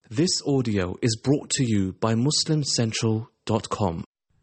This audio is brought to you by MuslimCentral.com.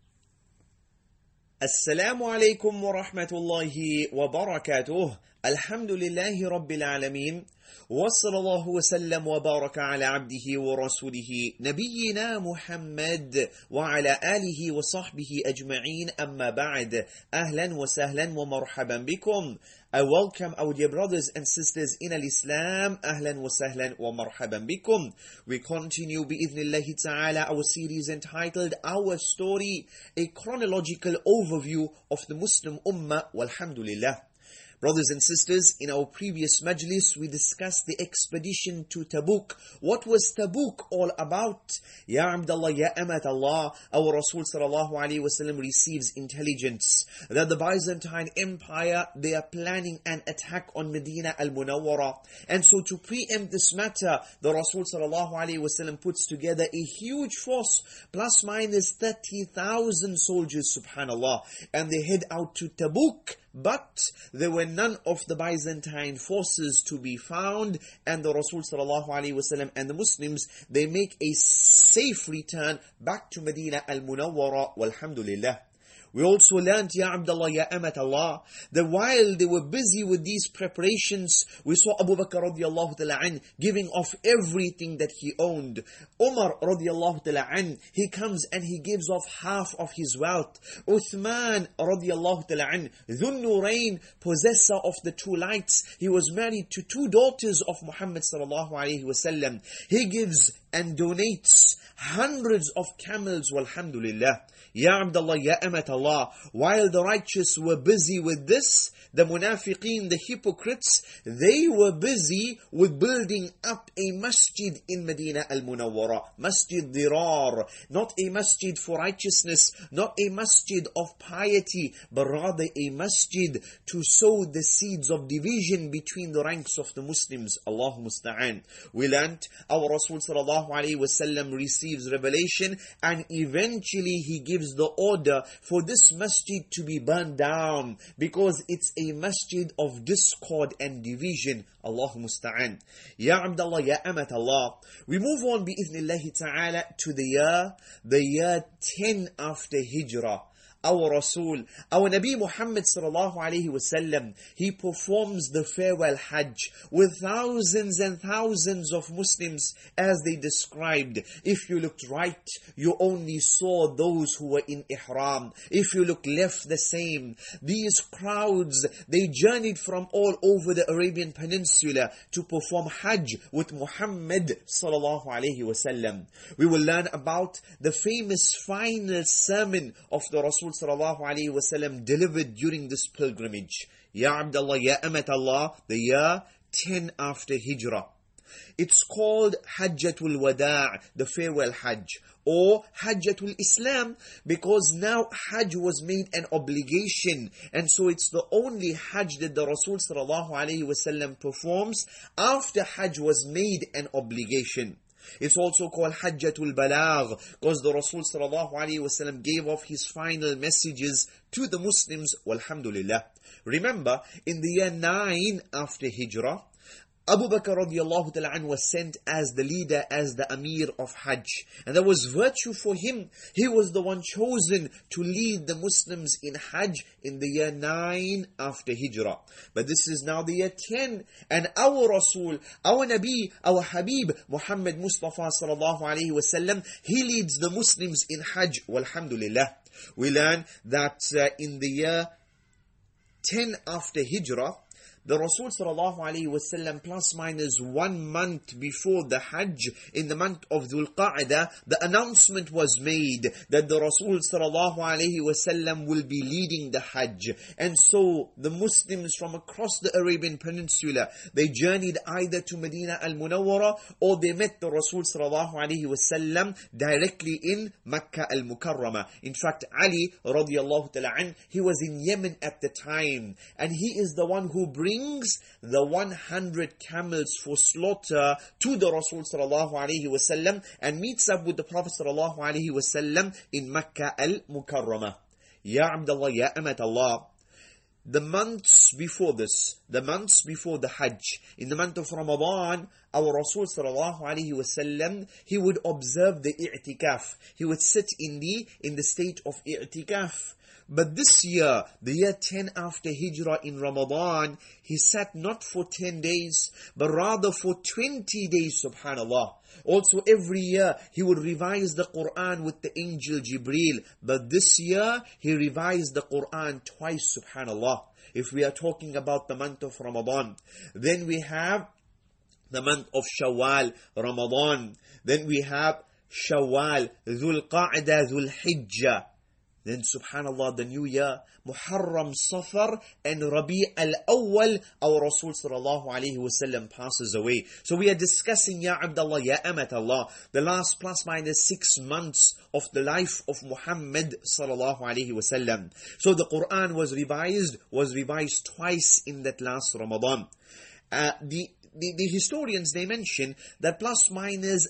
السلام عليكم ورحمة الله وبركاته. الحمد لله رب العالمين، وصلى الله وسلم وبارك على عبده ورسوله نبينا محمد وعلى آله وصحبه أجمعين. أما بعد، أهلا وسهلا ومرحبا بكم. I welcome our dear brothers and sisters in Islam. أهلا وسهلا ومرحبا بكم. We continue بإذن الله تعالى our series entitled Our Story, a chronological overview of the Muslim Ummah, walhamdulillah. Brothers and sisters, in our previous majlis, we discussed the expedition to Tabuk. What was Tabuk all about? Ya Abdullah, Ya Amat Allah, our Rasul sallallahu alayhi wa sallam receives intelligence that the Byzantine Empire, they are planning an attack on Medina al-Munawwara. And so to preempt this matter, the Rasul sallallahu alayhi wa sallam puts together a huge force, plus minus 30,000 soldiers, subhanallah. And they head out to Tabuk. But there were none of the Byzantine forces to be found, and the Rasul sallallahu alaihi wasallam and the Muslims, they make a safe return back to Medina al-Munawwara, walhamdulillah. We also learned, Ya Abdullah, Ya Amat Allah, that while they were busy with these preparations, we saw Abu Bakr radiallahu ta'ala an giving off everything that he owned. Umar radiallahu ta'ala an, he comes and he gives off half of his wealth. Uthman radiallahu ta'ala an, Dhun Nurayn, possessor of the two lights, he was married to two daughters of Muhammad sallallahu alayhi wasallam. He gives and donates hundreds of camels, walhamdulillah. Ya Abdullah, Ya Amat Allah, while the righteous were busy with this, the munafiqeen, the hypocrites, they were busy with building up a masjid in Medina al-Munawwara. Masjid Dirar, not a masjid for righteousness, not a masjid of piety, but rather a masjid to sow the seeds of division between the ranks of the Muslims. Allahu musta'an. We learnt our Rasul sallallahu alayhi wa sallam receives revelation, and eventually he gives the order for this masjid to be burned down because it's a masjid of discord and division. Allahu musta'an. Ya Abdullah, Ya Amat Allah. We move on bi'ithnillahi ta'ala to the year 10 after Hijrah. Our Rasul, our Nabi Muhammad sallallahu alayhi wa sallam, he performs the farewell Hajj with thousands and thousands of Muslims as they described. If you looked right, you only saw those who were in Ihram. If you looked left, the same. These crowds, they journeyed from all over the Arabian Peninsula to perform Hajj with Muhammad sallallahu alayhi wa sallam. We will learn about the famous final sermon of the Rasul sallallahu alayhi wa sallam delivered during this pilgrimage. Ya Abdullah, Ya Amat Allah, the year 10 after Hijrah. It's called Hajjatul Wada', the farewell Hajj, or Hajjatul Islam, because now Hajj was made an obligation, and so it's the only Hajj that the Rasul sallallahu alayhi wa sallam performs after Hajj was made an obligation. It's also called Hajjatul Balagh because the Rasul sallallahu alayhi wa sallam gave off his final messages to the Muslims, walhamdulillah. Remember, in the year 9 after Hijrah, Abu Bakr radiallahu ta'ala an was sent as the leader, as the Amir of Hajj. And there was virtue for him. He was the one chosen to lead the Muslims in Hajj in the year 9 after Hijrah. But this is now the year 10. And our Rasul, our Nabi, our Habib, Muhammad Mustafa sallallahu alayhi wa sallam, he leads the Muslims in Hajj, walhamdulillah. We learn that in the year 10 after Hijrah, the Rasul sallallahu alayhi wa sallam, plus minus 1 month before the Hajj, in the month of Dhul Qa'dah, the announcement was made that the Rasul sallallahu alayhi wa sallam will be leading the Hajj. And so the Muslims from across the Arabian Peninsula, they journeyed either to Medina al-Munawwara or they met the Rasul sallallahu alayhi wa sallam directly in Makkah al-Mukarramah. In fact, Ali radiallahu ta'ala an, he was in Yemen at the time, and he is the one who brings the 100 camels for slaughter to the Rasul sallallahu alayhi wa sallam and meets up with the Prophet sallallahu alayhi wa sallam in Makkah al-Mukarramah. Ya Abdullah, Ya Amat Allah. The months before this, the months before the Hajj. In the month of Ramadan, our Rasul sallallahu alaihi wasallam, he would observe the i'tikaf. He would sit in the state of i'tikaf. But this year, the year 10 after Hijrah in Ramadan, he sat not for 10 days, but rather for 20 days, subhanallah. Also, every year, he would revise the Quran with the angel Jibreel. But this year, he revised the Quran twice, subhanallah. If we are talking about the month of Ramadan. Then we have the month of Shawwal, Ramadan. Then we have Shawwal, Dhul Qa'dah, Dhul Hijjah. Then subhanallah, the new year, Muharram, Safar and Rabi' al-Awwal, our Rasul sallallahu alayhi wasallam passes away. So we are discussing, Ya Abdullah, Ya Amat Allah, the last plus minus 6 months of the life of Muhammad sallallahu alayhi wasallam. So the Quran was revised twice in that last Ramadan. The historians, they mention that plus minus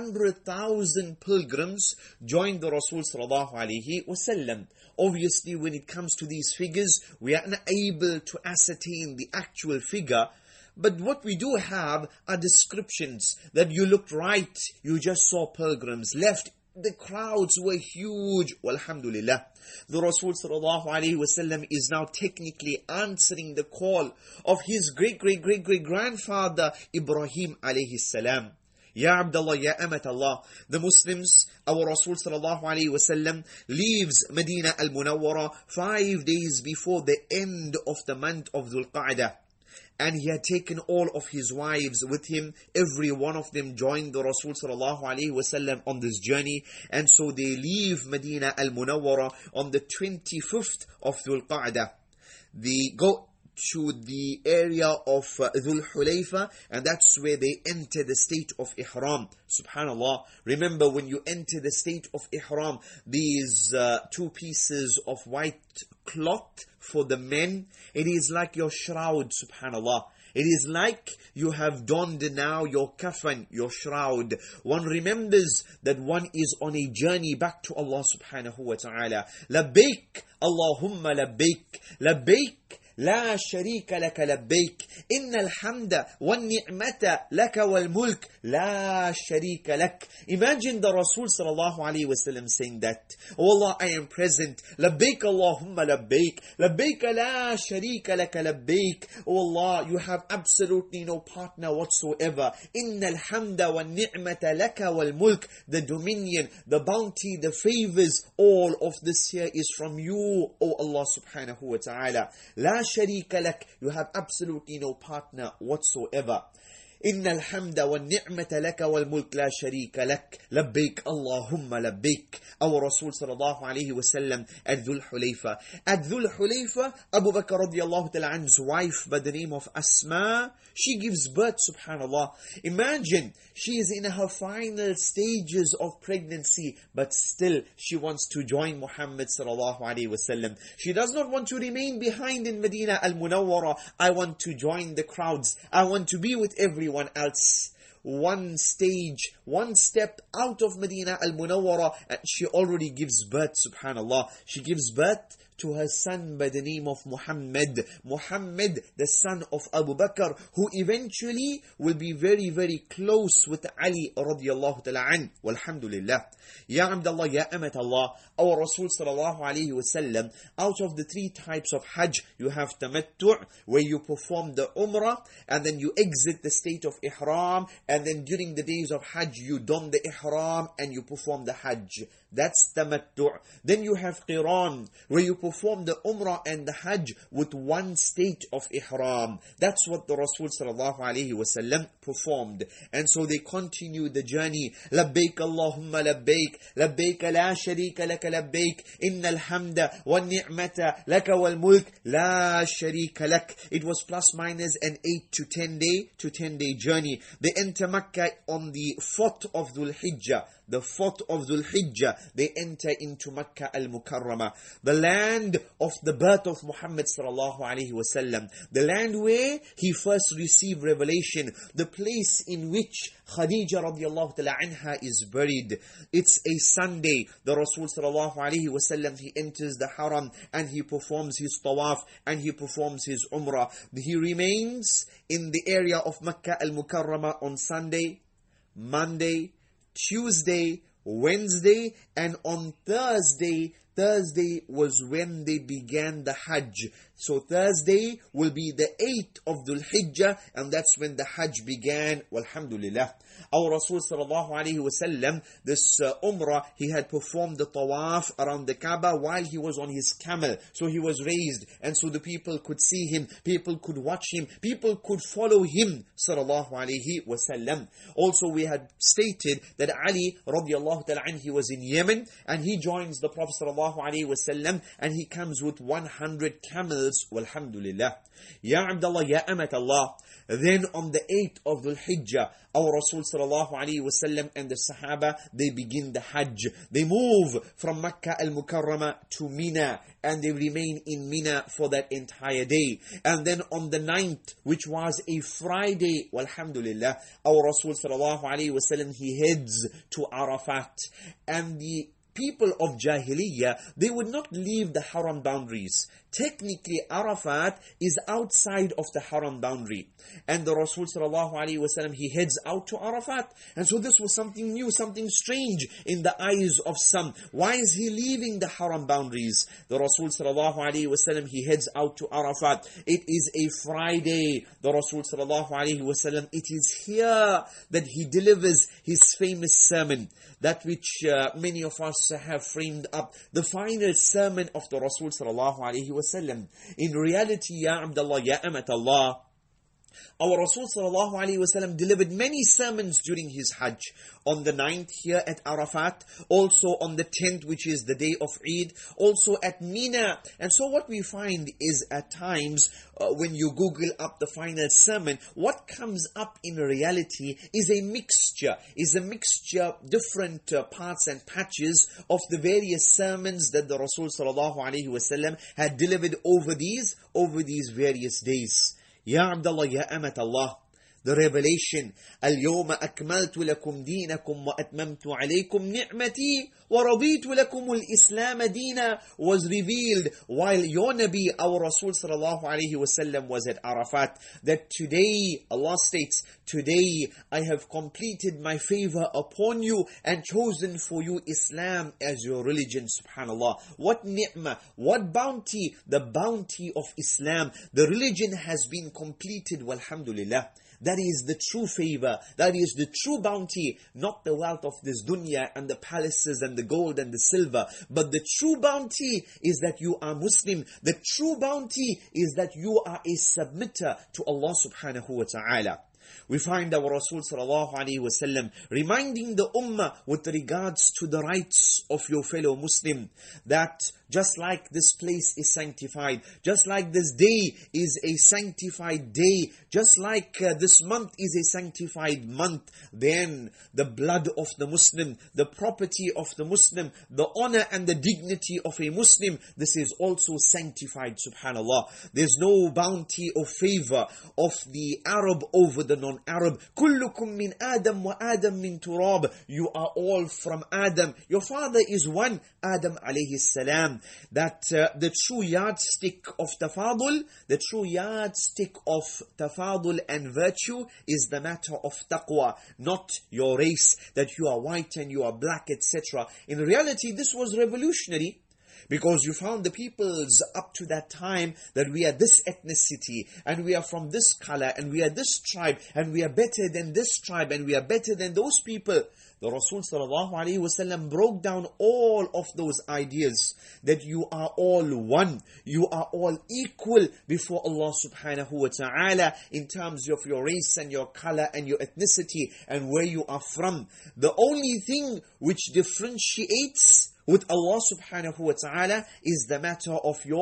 100,000 pilgrims joined the Rasul sallallahu alaihi wasallam. Obviously, when it comes to these figures, we are unable to ascertain the actual figure. But what we do have are descriptions that you looked right, you just saw pilgrims. Left, the crowds were huge. Walhamdulillah. The Rasul sallallahu alaihi wasallam is now technically answering the call of his great-great-great-great-grandfather Ibrahim alayhi salam. Ya Abdullah, Ya Amat Allah, the Muslims, our Rasul sallallahu alaihi wasallam leaves Medina al-Munawwara 5 days before the end of the month of Dhul Qa'dah. And he had taken all of his wives with him. Every one of them joined the Rasul sallallahu alaihi wasallam on this journey. And so they leave Medina al-Munawwara on the 25th of Dhul Qa'dah. They go to the area of Dhul Hulayfa, and that's where they enter the state of Ihram. Subhanallah. Remember, when you enter the state of Ihram, these 2 pieces of white cloth for the men, it is like your shroud, subhanallah. It is like you have donned now your kafan, your shroud. One remembers that one is on a journey back to Allah subhanahu wa ta'ala. Labbaik, Allahumma labbaik, labbaik. لا شريك لك لبيك إن الحمد والنعمة لك والملك لا شريك لك. Imagine the Rasul sallallahu alaihi wasallam saying that, Oh Allah, I am present. لبيك Allahumma labbaik, labbaik la sharika laka labbaik. Oh Allah, you have absolutely no partner whatsoever. إن الحمد والنعمة لك والملك. The dominion, the bounty, the favors, all of this here is from you, O Allah subhanahu wa ta'ala. لا شريك لك. You have absolutely no partner whatsoever. إن الحمد والنعمة لك والملك لا شريك لك لبيك اللهم لبيك. Our Rasul sallallahu alayhi wasallam at Dhul Hulayfa. At Dhul Hulayfa, Abu Bakr radiallahu ta'ala anhu's wife by the name of Asma, she gives birth, subhanallah. Imagine, she is in her final stages of pregnancy, but still she wants to join Muhammad sallallahu alayhi wasallam. She does not want to remain behind in Medina al-Munawwara. I want to join the crowds. I want to be with everyone else. One stage, one step out of Medina al-Munawwara, and she already gives birth, subhanallah. She gives birth to her son by the name of Muhammad. Muhammad, the son of Abu Bakr, who eventually will be very, very close with Ali radiallahu ta'ala an. Walhamdulillah. Ya Abdullah, Ya Amat Allah, our Rasul sallallahu alayhi wasallam, out of the 3 types of Hajj, you have Tamattu', where you perform the Umrah, and then you exit the state of Ihram, and then during the days of Hajj, you don the Ihram, and you perform the Hajj. That's Tamattu'. Then you have Qiran, where you perform the Umrah and the Hajj with one state of Ihram. That's what the Rasul sallallahu alayhi wasallam performed. And so they continue the journey. Labbaik Allahumma labbaik, labbaik la sharika laka labbaik, innal hamda wal ni'mata laka wal mulk la sharika lak. It was plus minus an 8 to 10 day journey. They enter Makkah on the 4th of Dhul Hijjah. The 4th of Dhul Hijjah, they enter into Makkah al-Mukarramah. The land land of the birth of Muhammad sallallahu alaihi wasallam, the land where he first received revelation, the place in which Khadija radiallahu ta'ala anha is buried. It's a Sunday. The Rasul sallallahu alaihi wasallam, he enters the haram and he performs his tawaf and he performs his umrah. He remains in the area of Makkah al-Mukarramah on Sunday, Monday, Tuesday, Wednesday, and on Thursday was when they began the Hajj. So Thursday will be the 8th of Dhul Hijjah, and that's when the Hajj began. Walhamdulillah. Our Rasul sallallahu alaihi wasallam, this Umrah, he had performed the tawaf around the Kaaba while he was on his camel. So he was raised, and so the people could see him, people could watch him, people could follow him sallallahu alaihi wasallam. Also, we had stated that Ali radiallahu ta'ala anhu, he was in Yemen, and he joins the Prophet sallallahu alaihi wasallam, and he comes with 100 camels. Walhamdulillah. Ya Abdullah, Ya Amat Allah. Then on the 8th of Dhul Hijjah, our Rasul sallallahu alaihi wasallam and the Sahaba, they begin the Hajj. They move from Makkah al-Mukarramah to Mina, and they remain in Mina for that entire day. And then on the 9th, which was a Friday, walhamdulillah, our Rasul sallallahu alaihi wasallam, he heads to Arafat. And the people of Jahiliyyah, they would not leave the haram boundaries. Technically, Arafat is outside of the haram boundary. And the Rasul sallallahu alaihi wasallam, he heads out to Arafat. And so this was something new, something strange in the eyes of some. Why is he leaving the haram boundaries? The Rasul sallallahu alaihi wasallam, he heads out to Arafat. It is a Friday. The Rasul sallallahu alaihi wasallam, it is here that he delivers his famous sermon. That which many of us have framed up, the final sermon of the Rasul sallallahu alaihi wasallam. In reality, Ya Abdullah, Ya Amat Allah, our Rasul sallallahu alaihi wasallam delivered many sermons during his Hajj. On the 9th here at Arafat, also on the 10th, which is the day of Eid, also at Mina. And so what we find is at times, when you Google up the final sermon, what comes up in reality is a mixture, different parts and patches of the various sermons that the Rasul sallallahu alaihi wasallam had delivered over these various days. Ya Abdullah, Ya Amat Allah, the revelation, اليوم أكملت لكم دينكم وأتممت عليكم نعمتي ورضيت لكم الإسلام دينا, was revealed while your Nabi, our Rasul sallallahu alaihi wasallam, was at Arafat. That today, Allah states, today I have completed my favor upon you and chosen for you Islam as your religion. Subhanallah. What ni'mah, what bounty, the bounty of Islam. The religion has been completed, walhamdulillah. That is the true favor. That is the true bounty. Not the wealth of this dunya and the palaces and the gold and the silver. But the true bounty is that you are Muslim. The true bounty is that you are a submitter to Allah subhanahu wa ta'ala. We find our Rasul sallallahu alaihi wasallam reminding the ummah with regards to the rights of your fellow Muslim, that just like this place is sanctified, just like this day is a sanctified day, just like this month is a sanctified month, then the blood of the Muslim, the property of the Muslim, the honor and the dignity of a Muslim, this is also sanctified, subhanallah. There's no bounty or favor of the Arab over the non-Arab. كُلُّكُم مِّنْ آدَمْ وَآدَمْ مِّن تُرَابٍ. You are all from Adam. Your father is one, Adam alayhi salam. That the true yardstick of tafadul, the true yardstick of tafadul and virtue is the matter of taqwa, not your race, that you are white and you are black, etc. In reality, this was revolutionary. Because you found the peoples up to that time that we are this ethnicity, and we are from this color, and we are this tribe, and we are better than this tribe, and we are better than those people. The Rasul sallallahu alaihi wasallam broke down all of those ideas, that you are all one, you are all equal before Allah subhanahu wa ta'ala in terms of your race and your color and your ethnicity and where you are from. The only thing which differentiates with Allah subhanahu wa ta'ala is the matter of your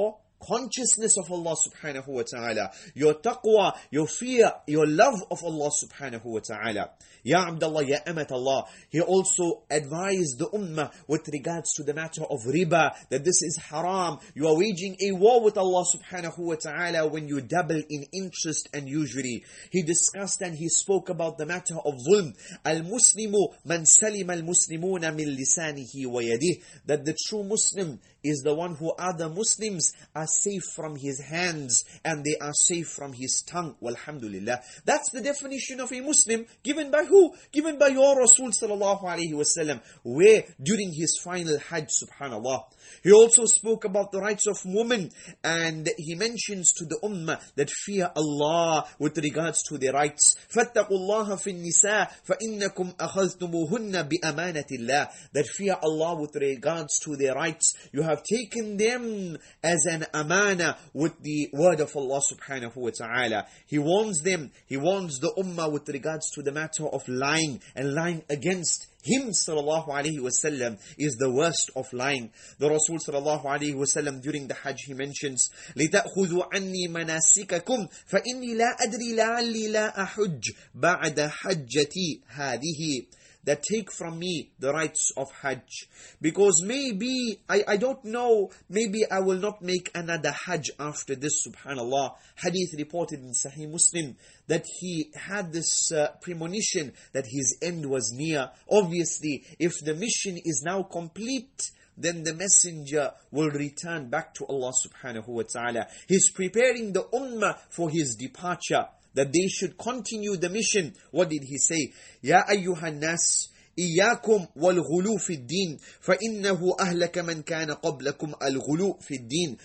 consciousness of Allah subhanahu wa ta'ala, your taqwa, your fear, your love of Allah subhanahu wa ta'ala. Ya Abdullah, Ya Amat Allah. He also advised the ummah with regards to the matter of riba, that this is haram. You are waging a war with Allah subhanahu wa ta'ala when you double in interest and usury. He discussed and he spoke about the matter of zulm. Al-Muslimu man salim al-Muslimuna min lisanihi wa yadih. That the true Muslim is the one who other Muslims are safe from his hands and they are safe from his tongue. Walhamdulillah. That's the definition of a Muslim, given by who? Given by your Rasul sallallahu alayhi wasallam, where during his final Hajj, subhanallah. He also spoke about the rights of women, and he mentions to the ummah that fear Allah with regards to their rights. فَاتَّقُوا اللَّهَ فِي النِّسَاءِ فَإِنَّكُمْ أَخَذْتُمُوهُنَّ بِأَمَانَةِ اللَّهِ. That fear Allah with regards to their rights. You have taken them as an amana with the word of Allah subhanahu wa ta'ala. He warns them, he warns the ummah with regards to the matter of lying, and lying against him sallallahu alayhi wasallam is the worst of lying. The Rasul sallallahu alayhi wasallam during the Hajj, he mentions, لِتَأْخُذُوا عَنِّي مَنَاسِكَكُمْ فَإِنِّي لَا أَدْرِي لَعَلِّي لَا أَحُجْ بَعْدَ حَجَّتِي هَذِهِ. That take from me the rights of Hajj. Because maybe, I don't know, maybe I will not make another Hajj after this, subhanallah. Hadith reported in Sahih Muslim, that he had this premonition that his end was near. Obviously, if the mission is now complete, then the messenger will return back to Allah subhanahu wa ta'ala. He's preparing the ummah for his departure, that they should continue the mission. What did he say? Ya ayyuhan nas, إياكم والغلو في الدين فإنه أهلك من كان قبلكم الغلو في الدين.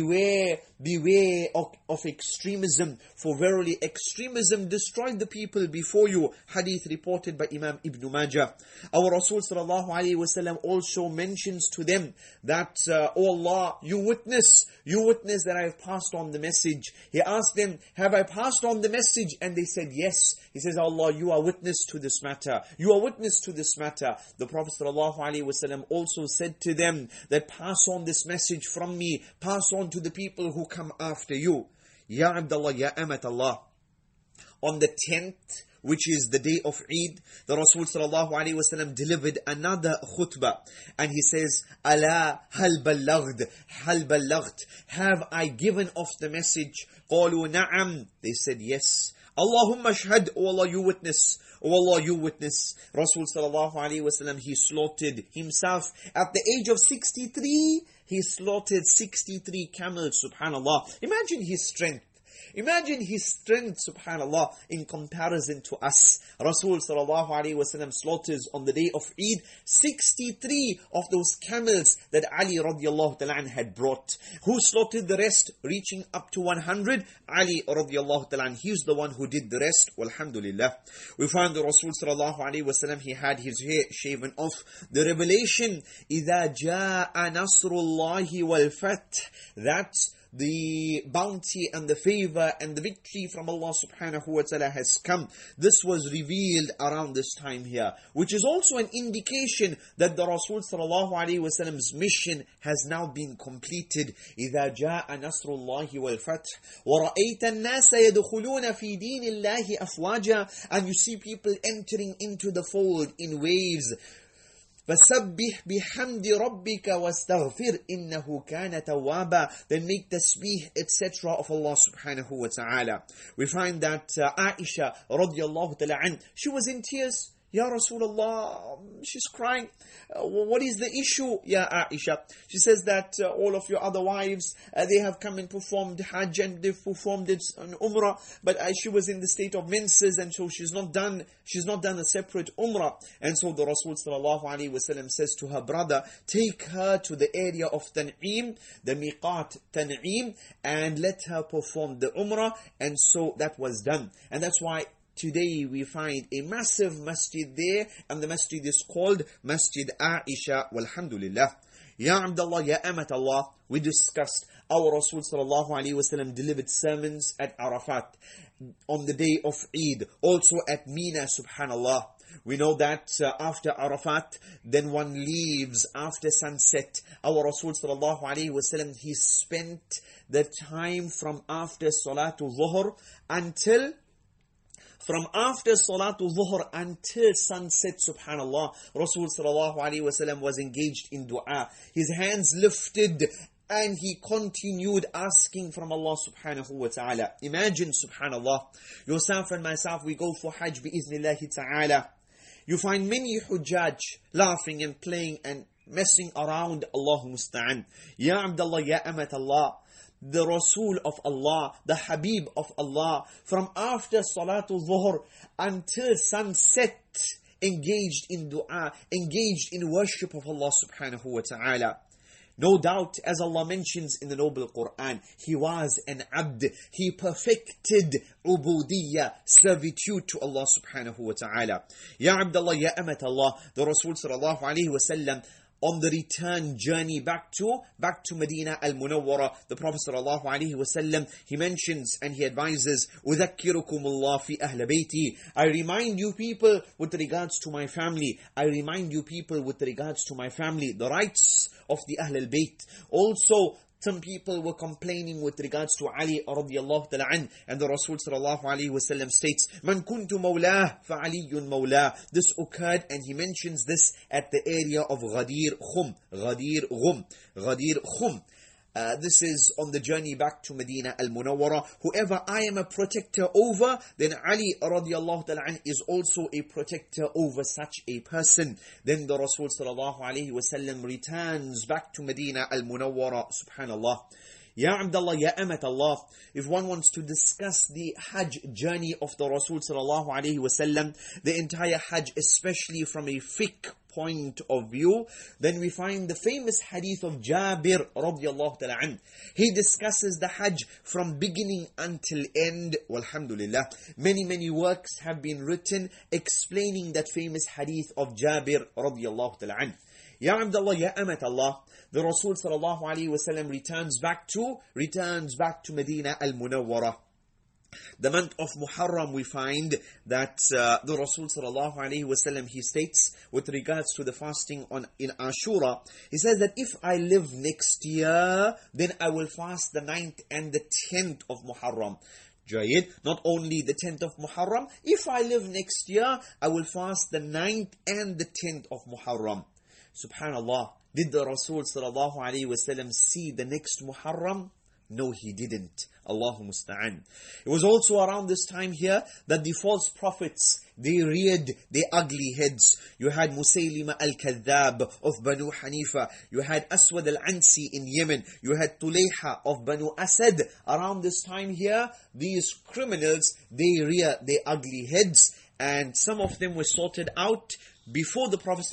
Beware of extremism, for verily extremism destroyed the people before you. Hadith reported by Imam Ibn Majah. Our Rasul sallallahu alayhi wasallam also mentions to them that, O Allah, you witness that I have passed on the message. He asked them, have I passed on the message? And they said, yes. He says, Allah, you are witness to this matter. You are witness to this matter. The Prophet sallallahu alayhi wasallam also said to them that pass on this message from me, pass on to the people who come after you. Ya Abdullah, Ya Amat Allah. On the 10th, which is the day of Eid, the Rasul sallallahu alayhi wasallam delivered another khutbah, and he says, "Ala hal ballaghed? Have I given off the message?" قالوا na'am. They said yes. Allahumma shahad, O Allah, you witness. O Allah, you witness. Rasul sallallahu alayhi wasallam, he slaughtered himself at the age of 63. He slaughtered 63 camels, subhanallah. Imagine his strength. Imagine his strength, subhanallah, in comparison to us. Rasul sallallahu alayhi wasallam slaughters on the day of Eid 63 of those camels that Ali radiallahu ta'ala had brought. Who slaughtered the rest, reaching up to 100? Ali radiallahu ta'ala. He's the one who did the rest. Walhamdulillah. We find the Rasul sallallahu alayhi wasallam, he had his hair shaven off. The revelation, إِذَا جَاءَ نَصْرُ اللَّهِ وَالْفَتْحِ, that the bounty and the favor and the victory from Allah subhanahu wa ta'ala has come. This was revealed around this time here, which is also an indication that the Rasul sallallahu alayhi wa sallam's mission has now been completed. إِذَا جَاءَ نَصْرُ اللَّهِ وَالْفَتْحِ وَرَأَيْتَ النَّاسَ يَدْخُلُونَ فِي دِينِ اللَّهِ أَفْوَاجًا. And you see people entering into the fold in waves. فَسَبِّحْ بِحَمْدِ رَبِّكَ وَاسْتَغْفِرْ إِنَّهُ كَانَ تَوَّابًا. Then make tasbih, etc. of Allah subhanahu wa ta'ala. We find that Aisha radiallahu ta'ala an, she was in tears. Ya Rasulullah, she's crying. What is the issue, Ya Aisha? She says that all of your other wives, they have come and performed Hajj and they've performed it on Umrah, but she was in the state of menses, and so she's not done a separate Umrah. And so the Rasul sallallahu alaihi wasallam says to her brother, take her to the area of Tan'im, the Miqat Tan'im, and let her perform the Umrah. And so that was done. And that's why today we find a massive masjid there, and the masjid is called Masjid Aisha, walhamdulillah. Ya Abdullah, Ya Amat Allah, we discussed our Rasul sallallahu alayhi wasallam delivered sermons at Arafat, on the day of Eid, also at Mina, subhanallah. We know that after Arafat, then one leaves after sunset. Our Rasul sallallahu alaihi wasallam, he spent the time from after Salatul Dhuhr until sunset, subhanallah. Rasul sallallahu alaihi wasallam was engaged in dua. His hands lifted and he continued asking from Allah subhanahu wa ta'ala. Imagine, subhanallah, yourself and myself, we go for Hajj bi-iznillahi ta'ala. You find many hujjaj laughing and playing and messing around. Allahu musta'an. Ya Abdullah, Ya Amat Allah, the Rasul of Allah, the Habib of Allah, from after Salatul Dhuhr until sunset, engaged in dua, engaged in worship of Allah subhanahu wa ta'ala. No doubt, as Allah mentions in the Noble Quran, he was an abd. He perfected ubudiyya, servitude to Allah subhanahu wa ta'ala. Ya Abdullah, Ya Amat Allah, the Rasul sallallahu alayhi wa sallam, on the return journey back to Medina al-Munawwara, the Prophet sallallahu alaihi wasallam, he mentions and he advises, "Udhakkirukum Allah fi ahla bayti." I remind you people with regards to my family. I remind you people with regards to my family, the rights of the Ahl al-Bayt. Also, some people were complaining with regards to Ali radiyallahu ta'ala an, and the Rasul sallallahu alayhi wa sallam states, "Man kuntu mawlah fa aliyun mawlah." This occurred, and he mentions this at the area of Ghadir Khum. This is on the journey back to Medina al-Munawwara. Whoever I am a protector over, then Ali radiyallahu ta'ala an is also a protector over such a person. Then the Rasul sallallahu alayhi wa sallam returns back to Medina al-Munawwara. Subhanallah. Ya Abdullah, Ya Amat Allah, if one wants to discuss the Hajj journey of the Rasul sallallahu alayhi wa sallam, the entire Hajj, especially from a fiqh point of view, then we find the famous hadith of Jabir radiyallahu ta'ala an. He discusses the Hajj from beginning until end. Walhamdulillah, many works have been written explaining that famous hadith of Jabir radiyallahu ta'ala an. Ya Abdullah, Ya Amat Allah, the Rasul sallallahu alayhi wa sallam returns back to Medina al-Munawwara. The month of Muharram, we find that the Rasul sallallahu alayhi wa sallam, he states with regards to the fasting in Ashura, he says that if I live next year, then I will fast the 9th and the 10th of Muharram. Jayid, not only the 10th of Muharram, if I live next year, I will fast the 9th and the 10th of Muharram. Subhanallah, did the Rasul sallallahu alayhi wa sallam see the next Muharram? No, he didn't. Allahu musta'an. It was also around this time here that the false prophets, they reared their ugly heads. You had Musaylima al-Kadhab of Banu Hanifa. You had Aswad al-Ansi in Yemen. You had Tulayha of Banu Asad. Around this time here, these criminals, they rear their ugly heads. And some of them were sorted out before the Prophet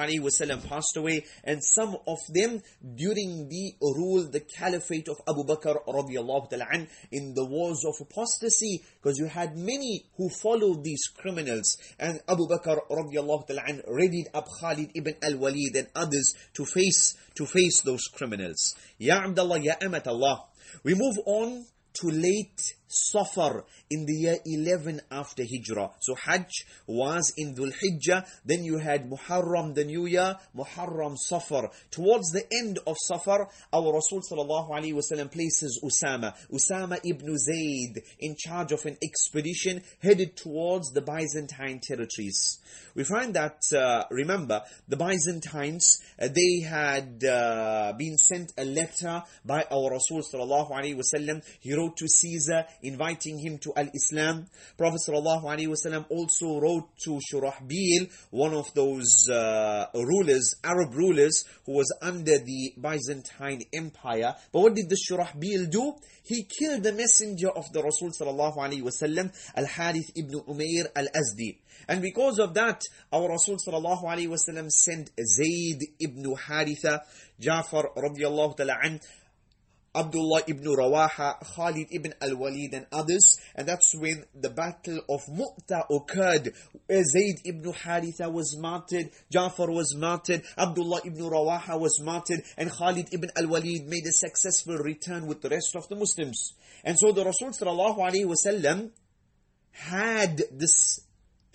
ﷺ passed away, and some of them during the rule, the caliphate of Abu Bakr radiallahu ta'ala an, in the wars of apostasy, because you had many who followed these criminals, and Abu Bakr radiallahu ta'ala an readied up Khalid ibn al-Walid and others to face those criminals. Ya Abdullah, Ya Amat Allah. We move on to late Safar in the year 11 after Hijrah. So Hajj was in Dhul Hijjah. Then you had Muharram, the new year, Muharram Safar. Towards the end of Safar, our Rasul sallallahu alaihi wasallam places Usama ibn Zayd in charge of an expedition headed towards the Byzantine territories. We find that, remember, the Byzantines, they had been sent a letter by our Rasul sallallahu alaihi wasallam. He wrote to Caesar inviting him to al-Islam. Prophet sallallahu alaihi wasallam also wrote to Shurahbil, one of those rulers, Arab rulers, who was under the Byzantine Empire. But what did the Shurahbil do? He killed the messenger of the Rasul sallallahu alaihi wasallam, Al-Harith ibn Umayr al-Azdi. And because of that, our Rasul sallallahu alaihi wasallam sent Zayd ibn Haritha, Ja'far radiallahu ta'ala an, Abdullah ibn Rawaha, Khalid ibn al-Walid and others. And that's when the battle of Mu'ta occurred. Zayd ibn Haritha was martyred, Ja'far was martyred, Abdullah ibn Rawaha was martyred, and Khalid ibn al-Walid made a successful return with the rest of the Muslims. And so the Rasul sallallahu alaihi wasallam had this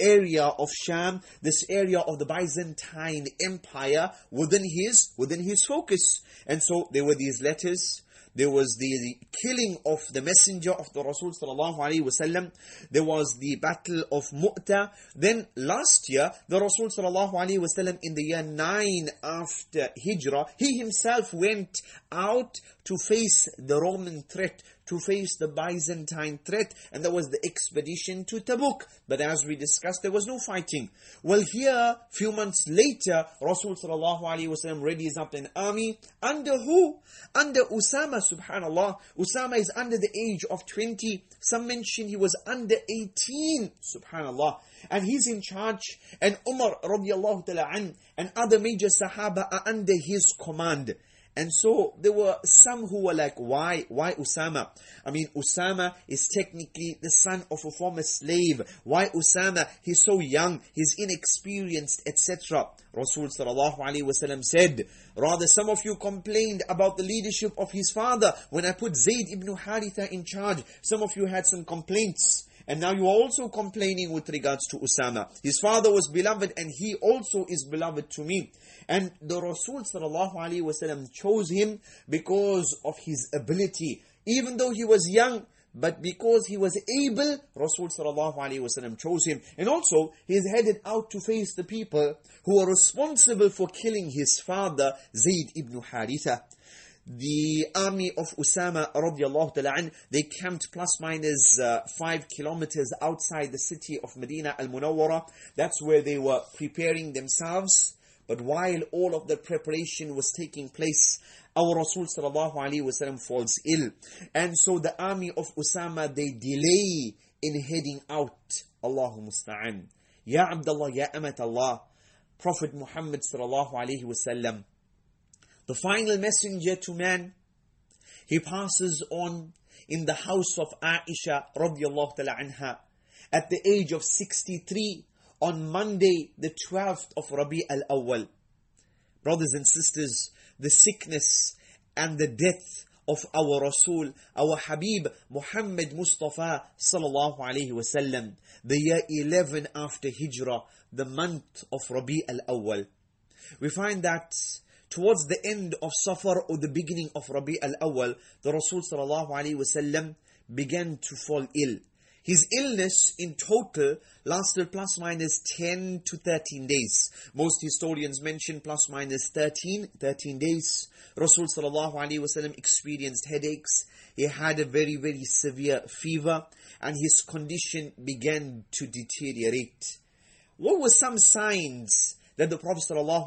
area of Sham, this area of the Byzantine Empire within his focus. And so there were these letters. There was the killing of the messenger of the Rasul sallallahu alaihi wasallam. There was the battle of Mu'tah. Then last year, the Rasul sallallahu alaihi wasallam, in the year 9 after Hijrah, he himself went out to face the Roman threat, to face the Byzantine threat, and that was the expedition to Tabuk. But as we discussed, there was no fighting. Well, here, few months later, Rasul sallallahu alaihi wasallam readies up an army. Under who? Under Usama, subhanallah. Usama is under the age of 20. Some mention he was under 18, subhanallah. And he's in charge. And Umar radiallahu ta'ala an, and other major Sahaba are under his command. And so there were some who were like, why Usama? I mean, Usama is technically the son of a former slave. Why Usama? He's so young, he's inexperienced, etc. Rasul sallallahu alaihi wasallam said, rather some of you complained about the leadership of his father. When I put Zayd ibn Haritha in charge, some of you had some complaints. And now you are also complaining with regards to Usama. His father was beloved and he also is beloved to me. And the Rasul sallallahu alaihi wasallam chose him because of his ability. Even though he was young, but because he was able, Rasul sallallahu alaihi wasallam chose him. And also, he is headed out to face the people who are responsible for killing his father, Zayd ibn Haritha. The army of Usama radiallahu ta'ala an, they camped plus minus 5 kilometers outside the city of Medina al-Munawwara. That's where they were preparing themselves. But while all of the preparation was taking place, our Rasul sallallahu alaihi wasallam falls ill. And so the army of Usama, they delay in heading out. Allahu musta'an. Ya Abdullah, Ya Amat Allah, Prophet Muhammad sallallahu alaihi wasallam, the final messenger to man, he passes on in the house of Aisha radiallahu ta'ala anha at the age of 63 on Monday, the 12th of Rabi al-Awwal. Brothers and sisters, the sickness and the death of our Rasul, our Habib Muhammad Mustafa sallallahu alaihi wasallam, the year 11 after Hijrah, the month of Rabi al-Awwal. We find that towards the end of Safar or the beginning of Rabi al-Awwal, the Rasul sallallahu alaihi wasallam began to fall ill. His illness in total lasted plus minus 10 to 13 days. Most historians mention plus minus 13 days. Rasul sallallahu alaihi wasallam experienced headaches. He had a very, very severe fever, and his condition began to deteriorate. What were some signs that the Prophet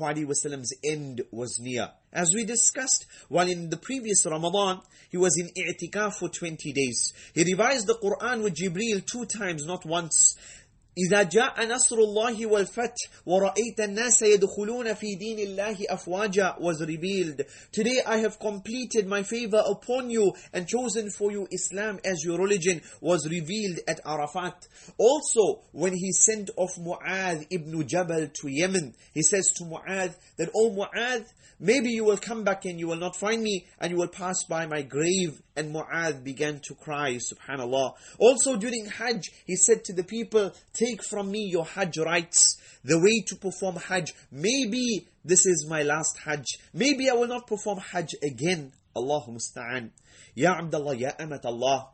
ﷺ's end was near? As we discussed, while in the previous Ramadan, he was in i'tikaf for 20 days. He revised the Quran with Jibreel 2 times, not once. إذا جاء نصر الله والفتح ورأيت الناس يدخلون في دين الله أفواجا was revealed. Today I have completed my favor upon you and chosen for you Islam as your religion was revealed at Arafat. Also, when he sent off Mu'adh ibn Jabal to Yemen, he says to Mu'adh that, "O Mu'adh, maybe you will come back and you will not find me and you will pass by my grave." And Mu'adh began to cry, subhanallah. Also during Hajj, he said to the people, "Take from me your Hajj rights, the way to perform Hajj. Maybe this is my last Hajj. Maybe I will not perform Hajj again." Allahu musta'an. Ya Abdullah, Ya Amat Allah.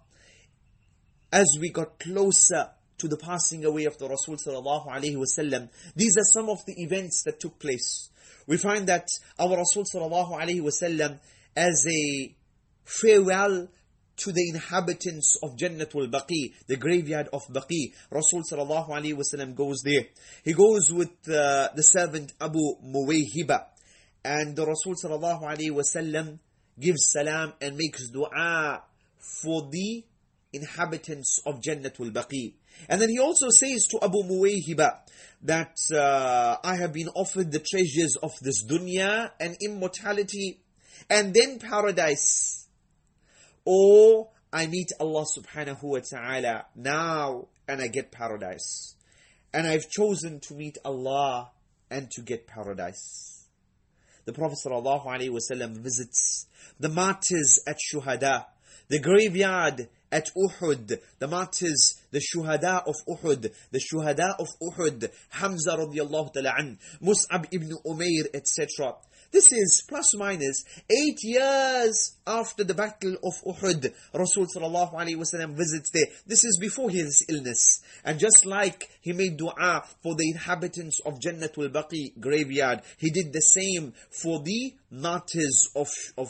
As we got closer to the passing away of the Rasul sallallahu alaihi wasallam, these are some of the events that took place. We find that our Rasul sallallahu alaihi wasallam, as a farewell to the inhabitants of Jannatul Baqi, the graveyard of Baqi, Rasul sallallahu alaihi wasallam goes there. He goes with the servant Abu Muwayhiba, and the Rasul sallallahu alaihi wasallam gives salam and makes dua for the inhabitants of Jannatul Baqi. And then he also says to Abu Muwayhiba that I have been offered the treasures of this dunya and immortality and then paradise, or I meet Allah subhanahu wa ta'ala now and I get paradise. And I've chosen to meet Allah and to get paradise. The Prophet sallallahu alaihi wasallam visits the martyrs at Shuhada, the graveyard at Uhud, the martyrs, the shuhada of Uhud, Hamza radiallahu ta'ala an, Mus'ab ibn Umair, etc. This is plus minus 8 years after the battle of Uhud. Rasul sallallahu alayhi wa sallam visits there. This is before his illness. And just like he made dua for the inhabitants of Jannatul Baqi graveyard, he did the same for the martyrs of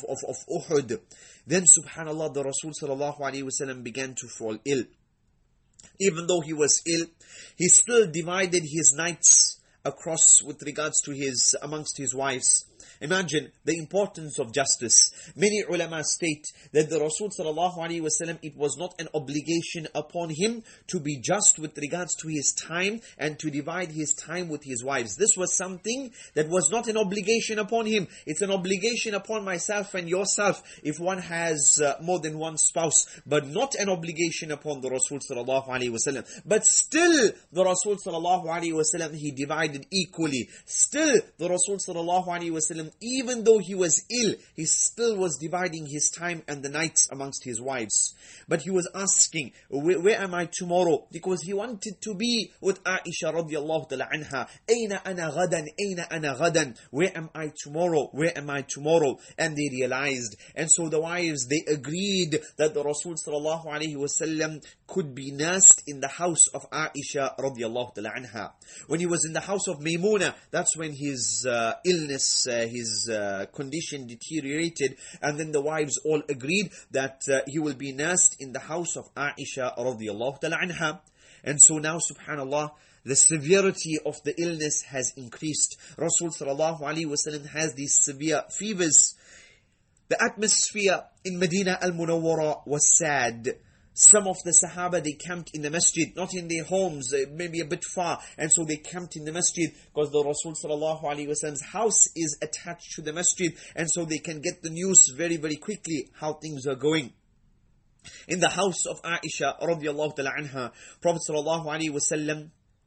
Uhud. Then subhanallah, the Rasul sallallahu alayhi wa sallam began to fall ill. Even though he was ill, he still divided his nights across with regards to amongst his wives. Imagine the importance of justice. Many ulama state that the Rasul sallallahu alaihi wasallam, it was not an obligation upon him to be just with regards to his time and to divide his time with his wives. This was something that was not an obligation upon him. It's an obligation upon myself and yourself if one has more than one spouse, but not an obligation upon the Rasul sallallahu alaihi wasallam. But still, the Rasul sallallahu alaihi wasallam, he divided equally. Still, the Rasul sallallahu alaihi wasallam, even though he was ill, he still was dividing his time and the nights amongst his wives. But he was asking, where am I tomorrow? Because he wanted to be with Aisha radiallahu ta'ala anha. Aina ana ghadan, aina ana ghadan. Where am I tomorrow? Where am I tomorrow? And they realized. And so the wives, they agreed that the Rasul sallallahu alayhi wasallam could be nursed in the house of Aisha radiallahu ta'ala anha. When he was in the house of Maymuna, that's when his illness, his condition deteriorated, and then the wives all agreed that he will be nursed in the house of Aisha radiallahu ta'ala anha. And so now, subhanallah, the severity of the illness has increased. Rasul sallallahu alaihi wasallam has these severe fevers. The atmosphere in Medina al-Munawwara was sad. Some of the Sahaba, they camped in the masjid, not in their homes, maybe a bit far. And so they camped in the masjid because the Rasul sallallahu alaihi wasallam's house is attached to the masjid. And so they can get the news very, very quickly how things are going. In the house of Aisha radiallahu ta'ala anha, Prophet sallallahu alaihi wasallam,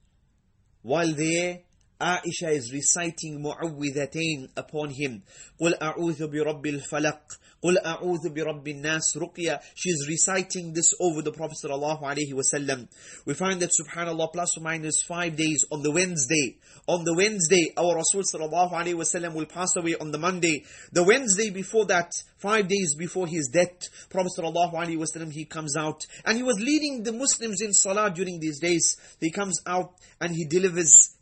while there, Aisha is reciting mu'awwidhatain upon him. قُلْ أَعُوذُ بِرَبِّ الْفَلَقِ قُلْ أَعُوذُ بِرَبِّ النَّاسِ رُقْيَةً. She is reciting this over the Prophet sallallahu alaihi wasallam. We find that subhanallah, plus or minus 5 days on the Wednesday. On the Wednesday, our Rasul sallallahu alaihi wasallam will pass away on the Monday. The Wednesday before that, 5 days before his death, Prophet sallallahu alaihi wasallam, he comes out and he was leading the Muslims in salah during these days. He comes out and he delivers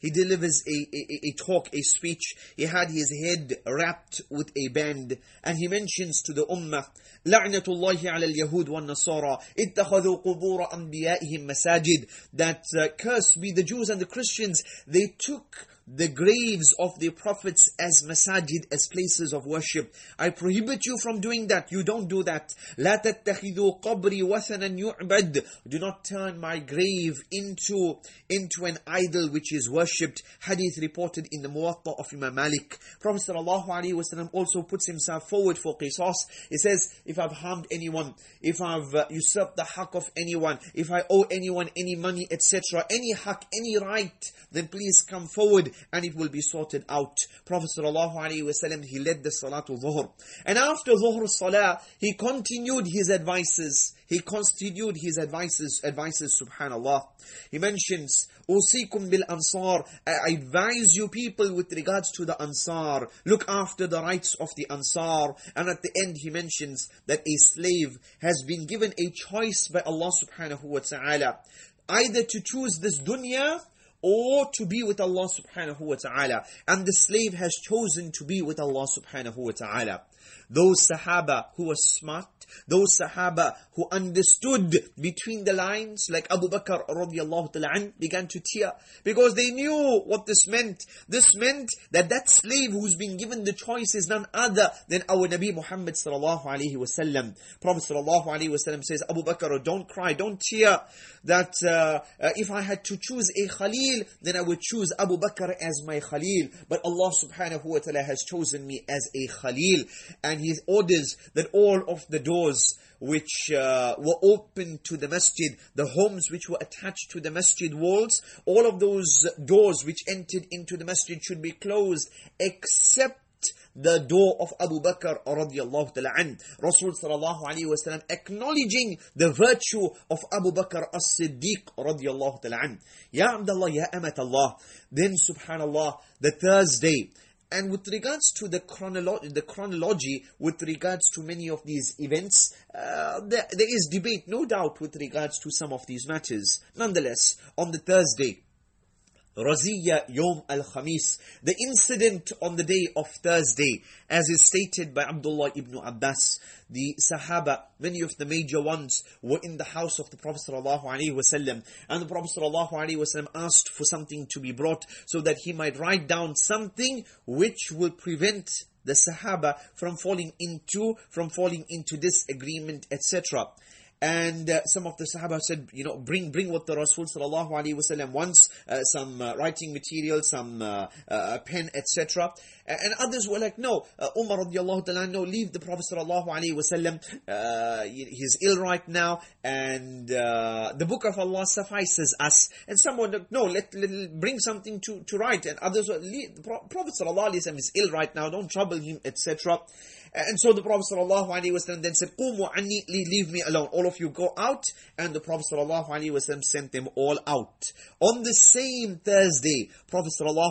a talk, a speech. He had his head wrapped with a band, and he mentions to the ummah, la'natullahi ala al-yahud wa nasara ittakhadhu qubur anbiya'ihim masajid, that curse be the Jews and the Christians, they took the graves of their prophets as masajid, as places of worship. I prohibit you from doing that. You don't do that. لا تتخذوا قبري وثنا يعبد. Do not turn my grave into an idol which is worshipped. Hadith reported in the Muwatta of Imam Malik. Prophet sallallahu alaihi wasallam also puts himself forward for qisas. He says, if I've harmed anyone, if I've usurped the haqq of anyone, if I owe anyone any money, etc., any haqq, any right, then please come forward and it will be sorted out. Prophet sallallahu alaihi wasallam, he led the Salatul Dhuhr. And after Dhuhr Salah, he continued his advices. Subhanallah. He mentions, Usikum bil Ansar. I advise you people with regards to the Ansar. Look after the rights of the Ansar. And at the end he mentions that a slave has been given a choice by Allah subhanahu wa ta'ala, either to choose this dunya or to be with Allah subhanahu wa ta'ala. And the slave has chosen to be with Allah subhanahu wa ta'ala. Those Sahaba who were smart, those Sahaba who understood between the lines, like Abu Bakr radiallahu ta'ala an, began to tear because they knew what this meant. This meant that slave who's been given the choice is none other than our Nabi Muhammad sallallahu alaihi wasallam. Prophet sallallahu alaihi wasallam says, Abu Bakr, don't cry, don't tear, that if I had to choose a Khalil, then I would choose Abu Bakr as my Khalil. But Allah subhanahu wa ta'ala has chosen me as a Khalil. And He orders that all of the doors which were open to the masjid, the homes which were attached to the masjid walls, all of those doors which entered into the masjid should be closed, except the door of Abu Bakr radiallahu ta'ala an. Rasul sallallahu alayhi wa sallam acknowledging the virtue of Abu Bakr as-Siddiq radiallahu ta'ala an. Ya Abdullah, Ya Amat Allah. Then subhanallah, the Thursday. And with regards to the chronology with regards to many of these events, there is debate, no doubt, with regards to some of these matters. Nonetheless, on the Thursday, Raziyya Yawm al-Khamis, the incident on the day of Thursday, as is stated by Abdullah ibn Abbas, the Sahaba, many of the major ones, were in the house of the Prophet ﷺ, and the Prophet ﷺ asked for something to be brought so that he might write down something which will prevent the Sahaba from falling into disagreement, etc. And some of the Sahaba said, bring what the Rasul sallallahu alaihi wasallam wants, some writing material, some pen, etc. And others were like, no, Umar radiallahu ta'ala, no, leave the Prophet sallallahu alaihi wasallam. He's ill right now, and the book of Allah suffices us. And someone, no, let bring something to write. And others were, the Prophet sallallahu alaihi wasallam is ill right now, don't trouble him, etc. And so the Prophet ﷺ then said, "Qumu anni, leave me alone. All of you go out." And the Prophet ﷺ sent them all out. On the same Thursday, Prophet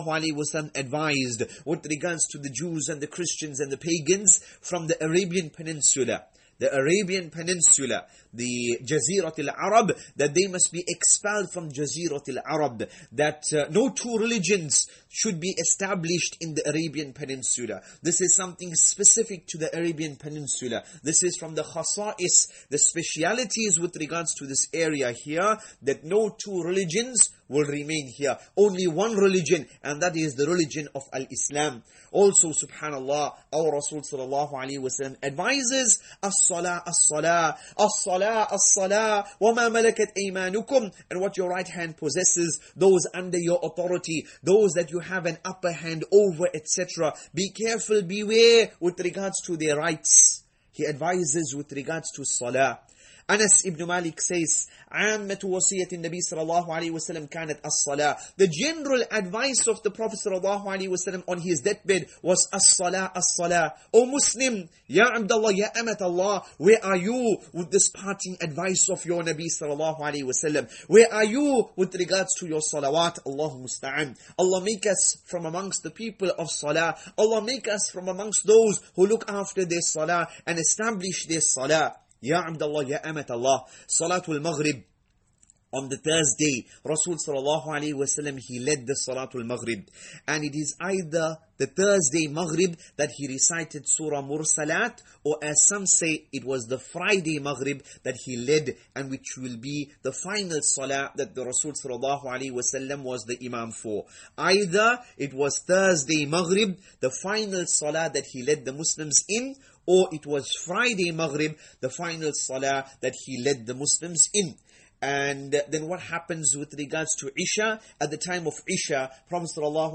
ﷺ advised with regards to the Jews and the Christians and the pagans from the Arabian Peninsula. The Arabian Peninsula, the Jazirat al-Arab, that they must be expelled from Jazirat al-Arab, that no two religions should be established in the Arabian Peninsula. This is something specific to the Arabian Peninsula. This is from the khasa'is, the specialities with regards to this area here, that no two religions will remain here. Only one religion, and that is the religion of Al-Islam. Also, subhanallah, our Rasul sallallahu alayhi wa sallam advises, as-salah, as-salah, as-salah, as-salah, wa ma malakat aymanukum, and what your right hand possesses, those under your authority, those that you have an upper hand over, etc. Be careful, beware with regards to their rights. He advises with regards to salah. Anas ibn Malik says, عامة وصية النبي صلى الله عليه وسلم كانت الصلاة. The general advice of the Prophet صلى الله عليه وسلم on his deathbed was الصلاة الصلاة. O Muslim, Ya Abdullah, Ya Amat Allah, where are you with this parting advice of your Nabi صلى الله عليه وسلم? Where are you with regards to your salawat? Allah musta'an. Allah make us from amongst the people of salah. Allah make us from amongst those who look after their salah and establish their salah. Ya Abdullah, Ya Amat Allah, Salatul Maghrib. On the Thursday, Rasul sallallahu alayhi wa sallam, he led the Salatul Maghrib. And it is either the Thursday Maghrib that he recited Surah Mursalat, or as some say, it was the Friday Maghrib that he led, and which will be the final Salah that the Rasul sallallahu alayhi wa sallam was the Imam for. Either it was Thursday Maghrib, the final Salah that he led the Muslims in, or it was Friday Maghrib, the final Salah that he led the Muslims in. And then what happens with regards to Isha? At the time of Isha, Prophet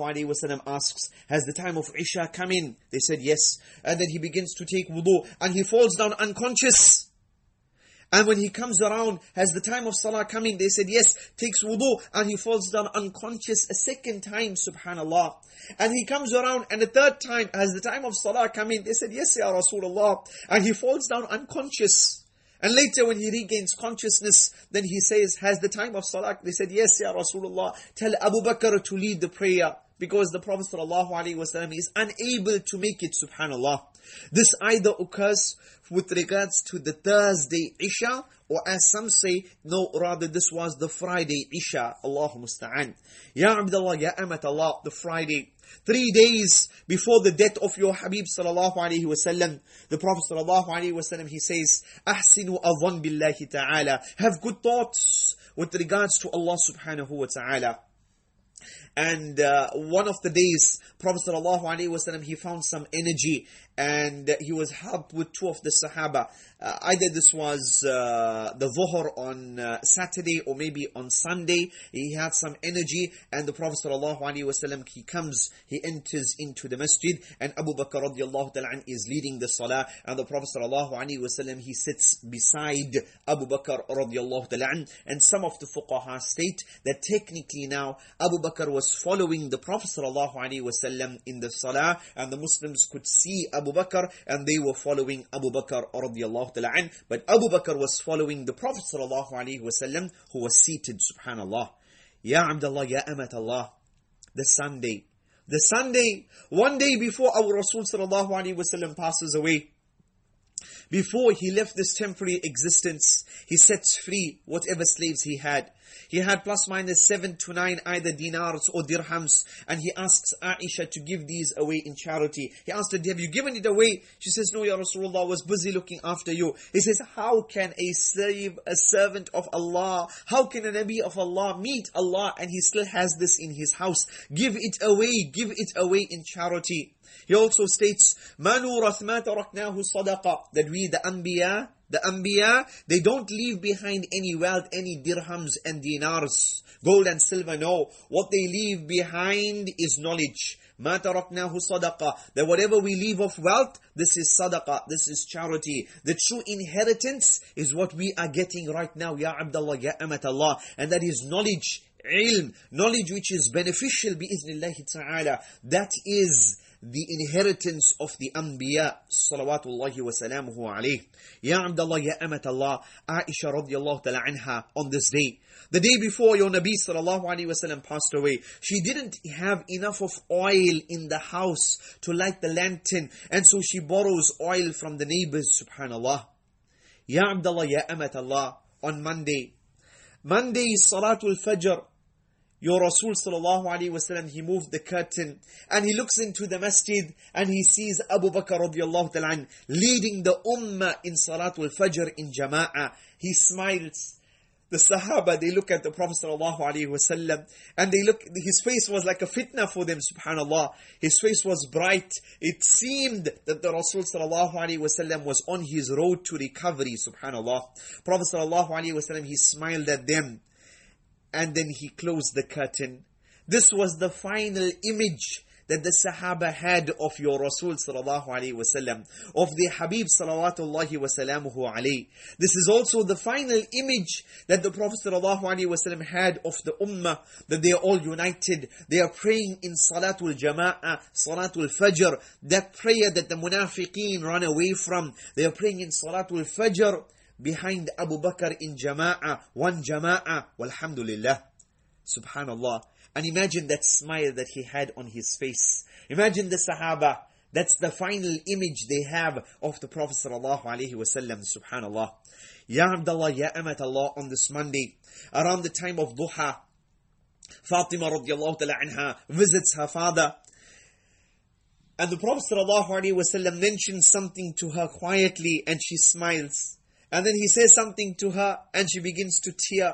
ﷺ asks, has the time of Isha come in? They said yes. And then he begins to take wudu, and he falls down unconscious. And when he comes around, has the time of Salah come in? They said yes, takes wudu, and he falls down unconscious a second time, subhanallah. And he comes around, and a third time, has the time of Salah come in? They said yes, Ya Rasulullah. And he falls down unconscious. And later when he regains consciousness, then he says, has the time of Salah? They said yes, Ya Rasulullah. Tell Abu Bakr to lead the prayer, because the Prophet ﷺ is unable to make it, subhanallah. This either occurs with regards to the Thursday Isha, or as some say, no, rather this was the Friday Isha. Allahu musta'an. Ya Abdullah, Ya Amat Allah, the Friday. 3 days before the death of your Habib sallallahu alayhi wa sallam, the Prophet sallallahu alayhi wa sallam, he says, أحسنوا الظن بالله تعالى. Have good thoughts with regards to Allah subhanahu wa ta'ala. And one of the days, Prophet ﷺ, he found some energy, and he was helped with two of the Sahaba. Either this was the Dhuhr on Saturday, or maybe on Sunday. He had some energy, and the Prophet ﷺ, he comes, he enters into the masjid, and Abu Bakr radiallahu ta'ala is leading the salah, and the Prophet ﷺ, he sits beside Abu Bakr radiallahu ta'ala. And some of the fuqaha state that technically now, Abu Bakr Bakr was following the Prophet ﷺ in the salah, and the Muslims could see Abu Bakr and they were following Abu Bakr radiallahu ta'ala an. But Abu Bakr was following the Prophet ﷺ who was seated, subhanallah. Ya Abdullah, Ya Amat Allah. The Sunday, one day before our Rasul ﷺ passes away, before he left this temporary existence, he sets free whatever slaves he had. He had plus minus 7 to 9 either dinars or dirhams, and he asks Aisha to give these away in charity. He asked her, have you given it away? She says, no, Ya Rasulullah, I was busy looking after you. He says, how can a slave, a servant of Allah, how can a Nabi of Allah meet Allah and he still has this in his house? Give it away in charity. He also states, مَا نُورَثْ مَا تَرَكْنَاهُ صَدَقَةً, that we, the Anbiya, they don't leave behind any wealth, any dirhams and dinars, gold and silver, no. What they leave behind is knowledge. مَا تَرَكْنَاهُ صَدَقَةً, that whatever we leave of wealth, this is sadaqah, this is charity. The true inheritance is what we are getting right now, Ya Abdullah, Ya Amat Allah, and that is knowledge, ilm, knowledge which is beneficial bi'iznillahi ta'ala. That is the inheritance of the Anbiya, salawatullahi wa salamuhu alayh. Ya Abdullah, Ya Amat Allah, Aisha radiallahu ta'ala anha, on this day, the day before your Nabi sallallahu alayhi wa sallam passed away, she didn't have enough of oil in the house to light the lantern, and so she borrows oil from the neighbors, subhanallah. Ya Abdullah, Ya Amat Allah, on Monday, Salatul Fajr, your Rasul sallallahu alayhi wa sallam, he moved the curtain and he looks into the masjid and he sees Abu Bakr radiallahu ta'ala leading the ummah in Salatul Fajr in Jama'ah. He smiles. The Sahaba, they look at the Prophet sallallahu alayhi wa sallam and they look, his face was like a fitna for them, subhanallah. His face was bright. It seemed that the Rasul sallallahu alayhi wa sallam was on his road to recovery, subhanallah. Prophet sallallahu alayhi wa sallam, he smiled at them. And then he closed the curtain. This was the final image that the Sahaba had of your Rasul sallallahu alayhi wa sallam, of the Habib salawatullahi wa salamuhu alayhi. This is also the final image that the Prophet sallallahu alayhi wa sallam had of the Ummah, that they are all united. They are praying in Salatul Jama'ah, Salatul Fajr, that prayer that the Munafiqeen run away from. They are praying in Salatul Fajr, behind Abu Bakr in Jama'ah, one Jama'ah, walhamdulillah, subhanallah. And imagine that smile that he had on his face. Imagine the Sahaba, that's the final image they have of the Prophet sallallahu alaihi wasallam, subhanallah. Ya Abdullah, Ya Amat Allah, on this Monday, around the time of Duha, Fatima radiallahu ta'ala anha visits her father. And the Prophet sallallahu alaihi wasallam mentions something to her quietly and she smiles. And then he says something to her and she begins to tear.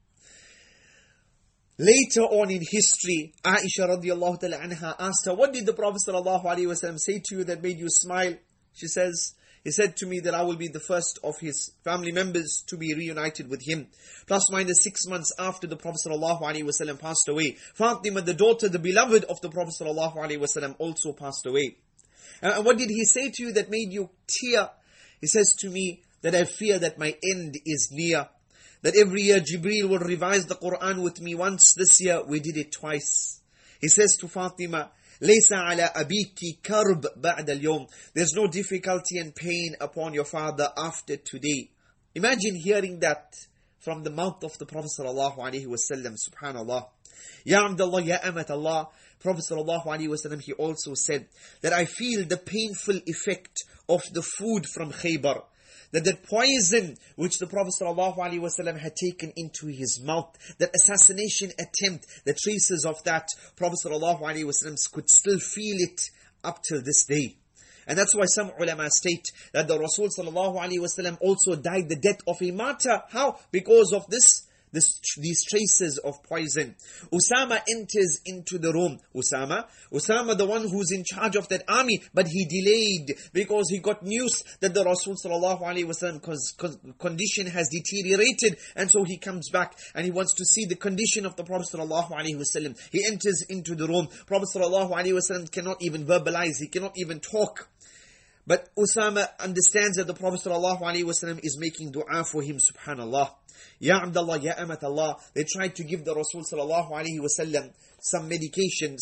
Later on in history, Aisha radiallahu ta'ala anha asked her, what did the Prophet sallallahu alaihi wasallam say to you that made you smile? She says, he said to me that I will be the first of his family members to be reunited with him. Plus minus 6 months after the Prophet sallallahu alaihi wasallam passed away, Fatima, the daughter, the beloved of the Prophet sallallahu alaihi wasallam, also passed away. And what did he say to you that made you tear? He says to me, that I fear that my end is near. That every year Jibreel will revise the Quran with me once. This year we did it twice. He says to Fatima, لَيْسَ عَلَىٰ أَبِيكِ كَرْبْ بَعْدَ الْيَوْمِ, there's no difficulty and pain upon your father after today. Imagine hearing that from the mouth of the Prophet sallallahu alaihi wasallam, subhanallah. Ya Abdullah, Ya Amat Allah, Prophet sallallahu alaihi wasallam, he also said that I feel the painful effect of the food from Khaybar. That poison which the Prophet ﷺ had taken into his mouth, that assassination attempt, the traces of that, Prophet ﷺ could still feel it up till this day. And that's why some ulama state that the Rasul ﷺ also died the death of a martyr. How? Because of these traces of poison. Usama enters into the room. Usama, the one who's in charge of that army, but he delayed because he got news that the Rasul sallallahu alaihi wasallam condition has deteriorated, and so he comes back and he wants to see the condition of the Prophet sallallahu alaihi wasallam. He enters into the room. Prophet sallallahu alaihi wasallam cannot even verbalize. He cannot even talk. But Usama understands that the Prophet ﷺ is making dua for him, subhanallah. Ya Abdullah, Ya Amat Allah. They tried to give the Rasul ﷺ some medication,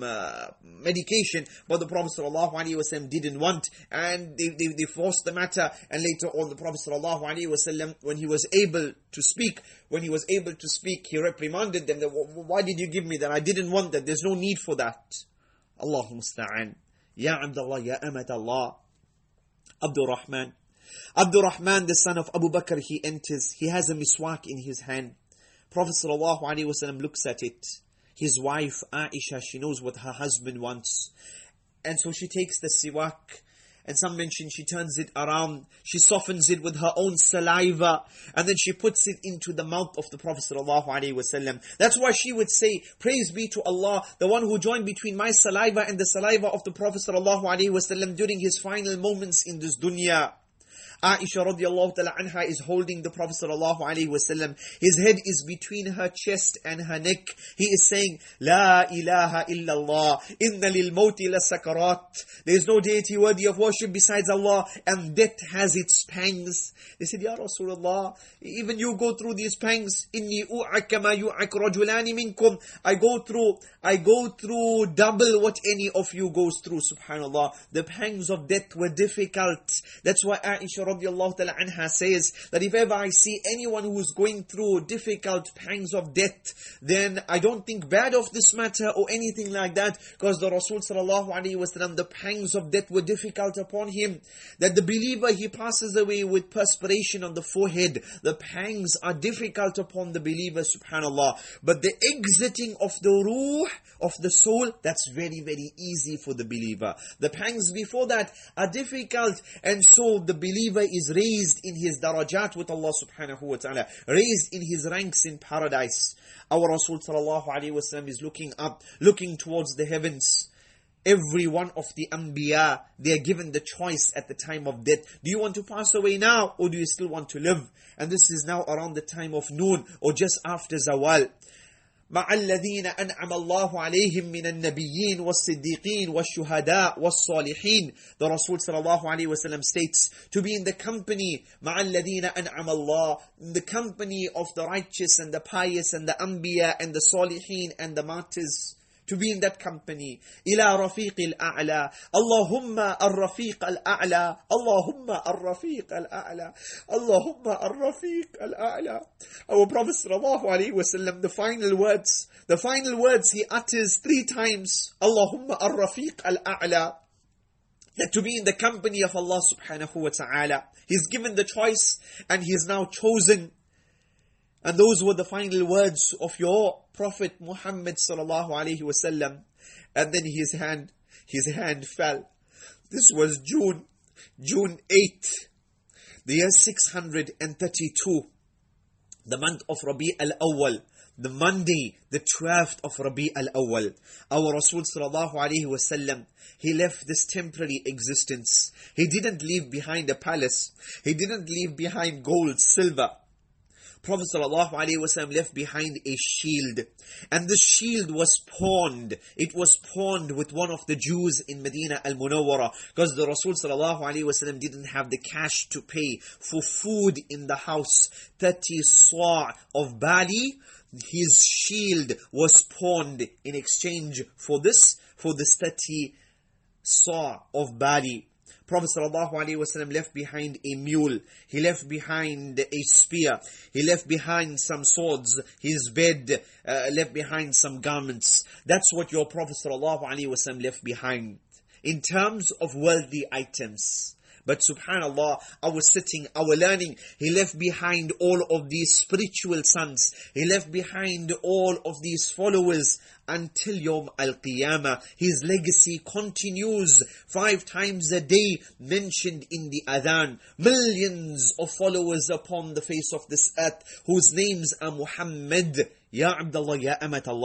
but the Prophet ﷺ didn't want. And they forced the matter. And later on, the Prophet ﷺ, when he was able to speak, he reprimanded them. That, why did you give me that? I didn't want that. There's no need for that. Allahumma musta'an. Ya Abdullah, Ya Amat Allah. Abdurrahman, the son of Abu Bakr, he enters. He has a miswak in his hand. Prophet ﷺ looks at it. His wife, Aisha, she knows what her husband wants. And so she takes the siwak. And some mention she turns it around. She softens it with her own saliva. And then she puts it into the mouth of the Prophet ﷺ. That's why she would say, praise be to Allah, the one who joined between my saliva and the saliva of the Prophet ﷺ during his final moments in this dunya. Aisha radiallahu ta'ala anha is holding the Prophet sallallahu alaihi wasallam. His head is between her chest and her neck. He is saying, La ilaha illallah, inna lil mawti la sakarat. There is no deity worthy of worship besides Allah, and death has its pangs. They said, Ya Rasulullah, even you go through these pangs. Inni u'ak kama yu'ak rajulani minkum. I go through double what any of you goes through, subhanallah. The pangs of death were difficult. That's why Aisha radiallahu ta'ala anha says that if ever I see anyone who is going through difficult pangs of death, then I don't think bad of this matter or anything like that, because the Rasul sallallahu alaihi wasallam, the pangs of death were difficult upon him. That the believer, he passes away with perspiration on the forehead. The pangs are difficult upon the believer, subhanallah. But the exiting of the ruh, of the soul, that's very, very easy for the believer. The pangs before that are difficult, and so the believer is raised in his darajat with Allah subhanahu wa ta'ala, raised in his ranks in paradise. Our Rasul sallallahu alaihi wasallam is looking up, looking towards the heavens. Every one of the Anbiya, they are given the choice at the time of death. Do you want to pass away now, or do you still want to live? And this is now around the time of noon, or just after Zawal. مع الذين أنعم الله عليهم من النبيين والصديقين والشهداء والصالحين. The Rasul sallallahu alaihi wasallam states to be in the company مع الذين أنعم الله, in the company of the righteous and the pious and the Anbiya and the Salihin and the martyrs. To be in that company. إلى رفيق الأعلى. اللهم الرفيق الأعلى. اللهم الرفيق الأعلى. اللهم الرفيق الأعلى. Our Prophet sallallahu alaihi wasallam, the final words he utters 3 times. اللهم الرفيق الأعلى. That to be in the company of Allah subhanahu wa ta'ala. He's given the choice and he's now chosen. And those were the final words of your Prophet Muhammad sallallahu alaihi wasallam. And then his hand fell. This was June 8, the year 632, the month of Rabi al-Awwal, the Monday, the 12th of Rabi al-Awwal. Our Rasul sallallahu alaihi wasallam, he left this temporary existence. He didn't leave behind a palace. He didn't leave behind gold, silver. Prophet ﷺ left behind a shield. And the shield was pawned. It was pawned with one of the Jews in Medina al-Munawwara. Because the Rasul ﷺ didn't have the cash to pay for food in the house. 30 sa' of barley. His shield was pawned in exchange for this 30 sa' of barley. Prophet ﷺ left behind a mule. He left behind a spear. He left behind some swords. His bed left behind some garments. That's what your Prophet ﷺ left behind in terms of worldly items. But subhanallah, our sitting, our learning, he left behind all of these spiritual sons. He left behind all of these followers until Yawm al-Qiyamah. His legacy continues 5 times a day, mentioned in the adhan. Millions of followers upon the face of this earth, whose names are Muhammad, Ya Abdullah, Ya Amat Allah.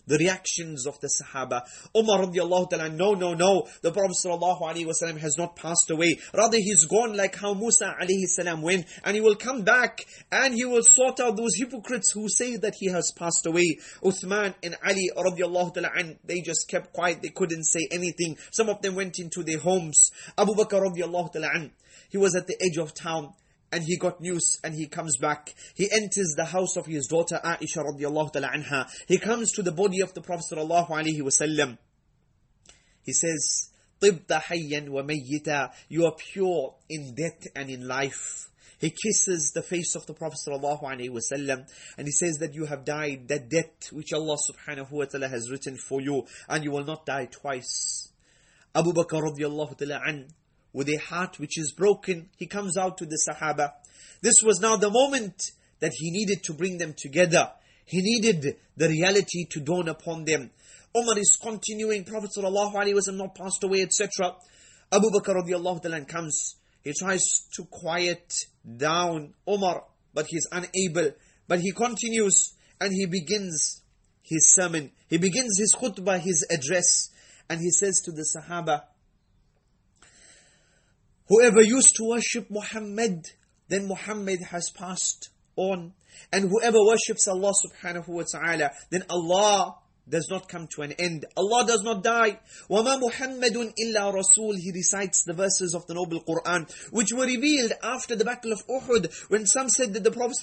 the reactions of the Sahaba. Umar radiallahu ta'ala, no, the Prophet sallallahu alaihi wasallam has not passed away. Rather, he's gone like how Musa alayhi salam went, and he will come back and he will sort out those hypocrites who say that he has passed away. Uthman and Ali radiallahu ta'ala, and they just kept quiet. They couldn't say anything. Some of them went into their homes. Abu Bakr radiallahu ta'ala, he was at the edge of town, and he got news, and he comes back. He enters the house of his daughter Aisha radiallahu ta'ala anha. He comes to the body of the Prophet sallallahu alaihi wasallam. He says, "Tibta hayyan wa mayyita." You are pure in death and in life. He kisses the face of the Prophet sallallahu alaihi wasallam, and he says that you have died that death which Allah subhanahu wa ta'ala has written for you, and you will not die twice. Abu Bakr radiallahu ta'ala an, with a heart which is broken, he comes out to the Sahaba. This was now the moment that he needed to bring them together. He needed the reality to dawn upon them. Umar is continuing, Prophet sallallahu alaihi wasallam not passed away, etc. Abu Bakr radiallahu ta'ala comes. He tries to quiet down Umar, but he is unable. But he continues, and he begins his sermon. He begins his khutbah, his address. And he says to the Sahaba, whoever used to worship Muhammad, then Muhammad has passed on. And whoever worships Allah subhanahu wa ta'ala, then Allah does not come to an end. Allah does not die. وَمَا مُحَمَّدٌ إِلَّا رَسُولٌ. He recites the verses of the Noble Quran, which were revealed after the Battle of Uhud, when some said that the Prophet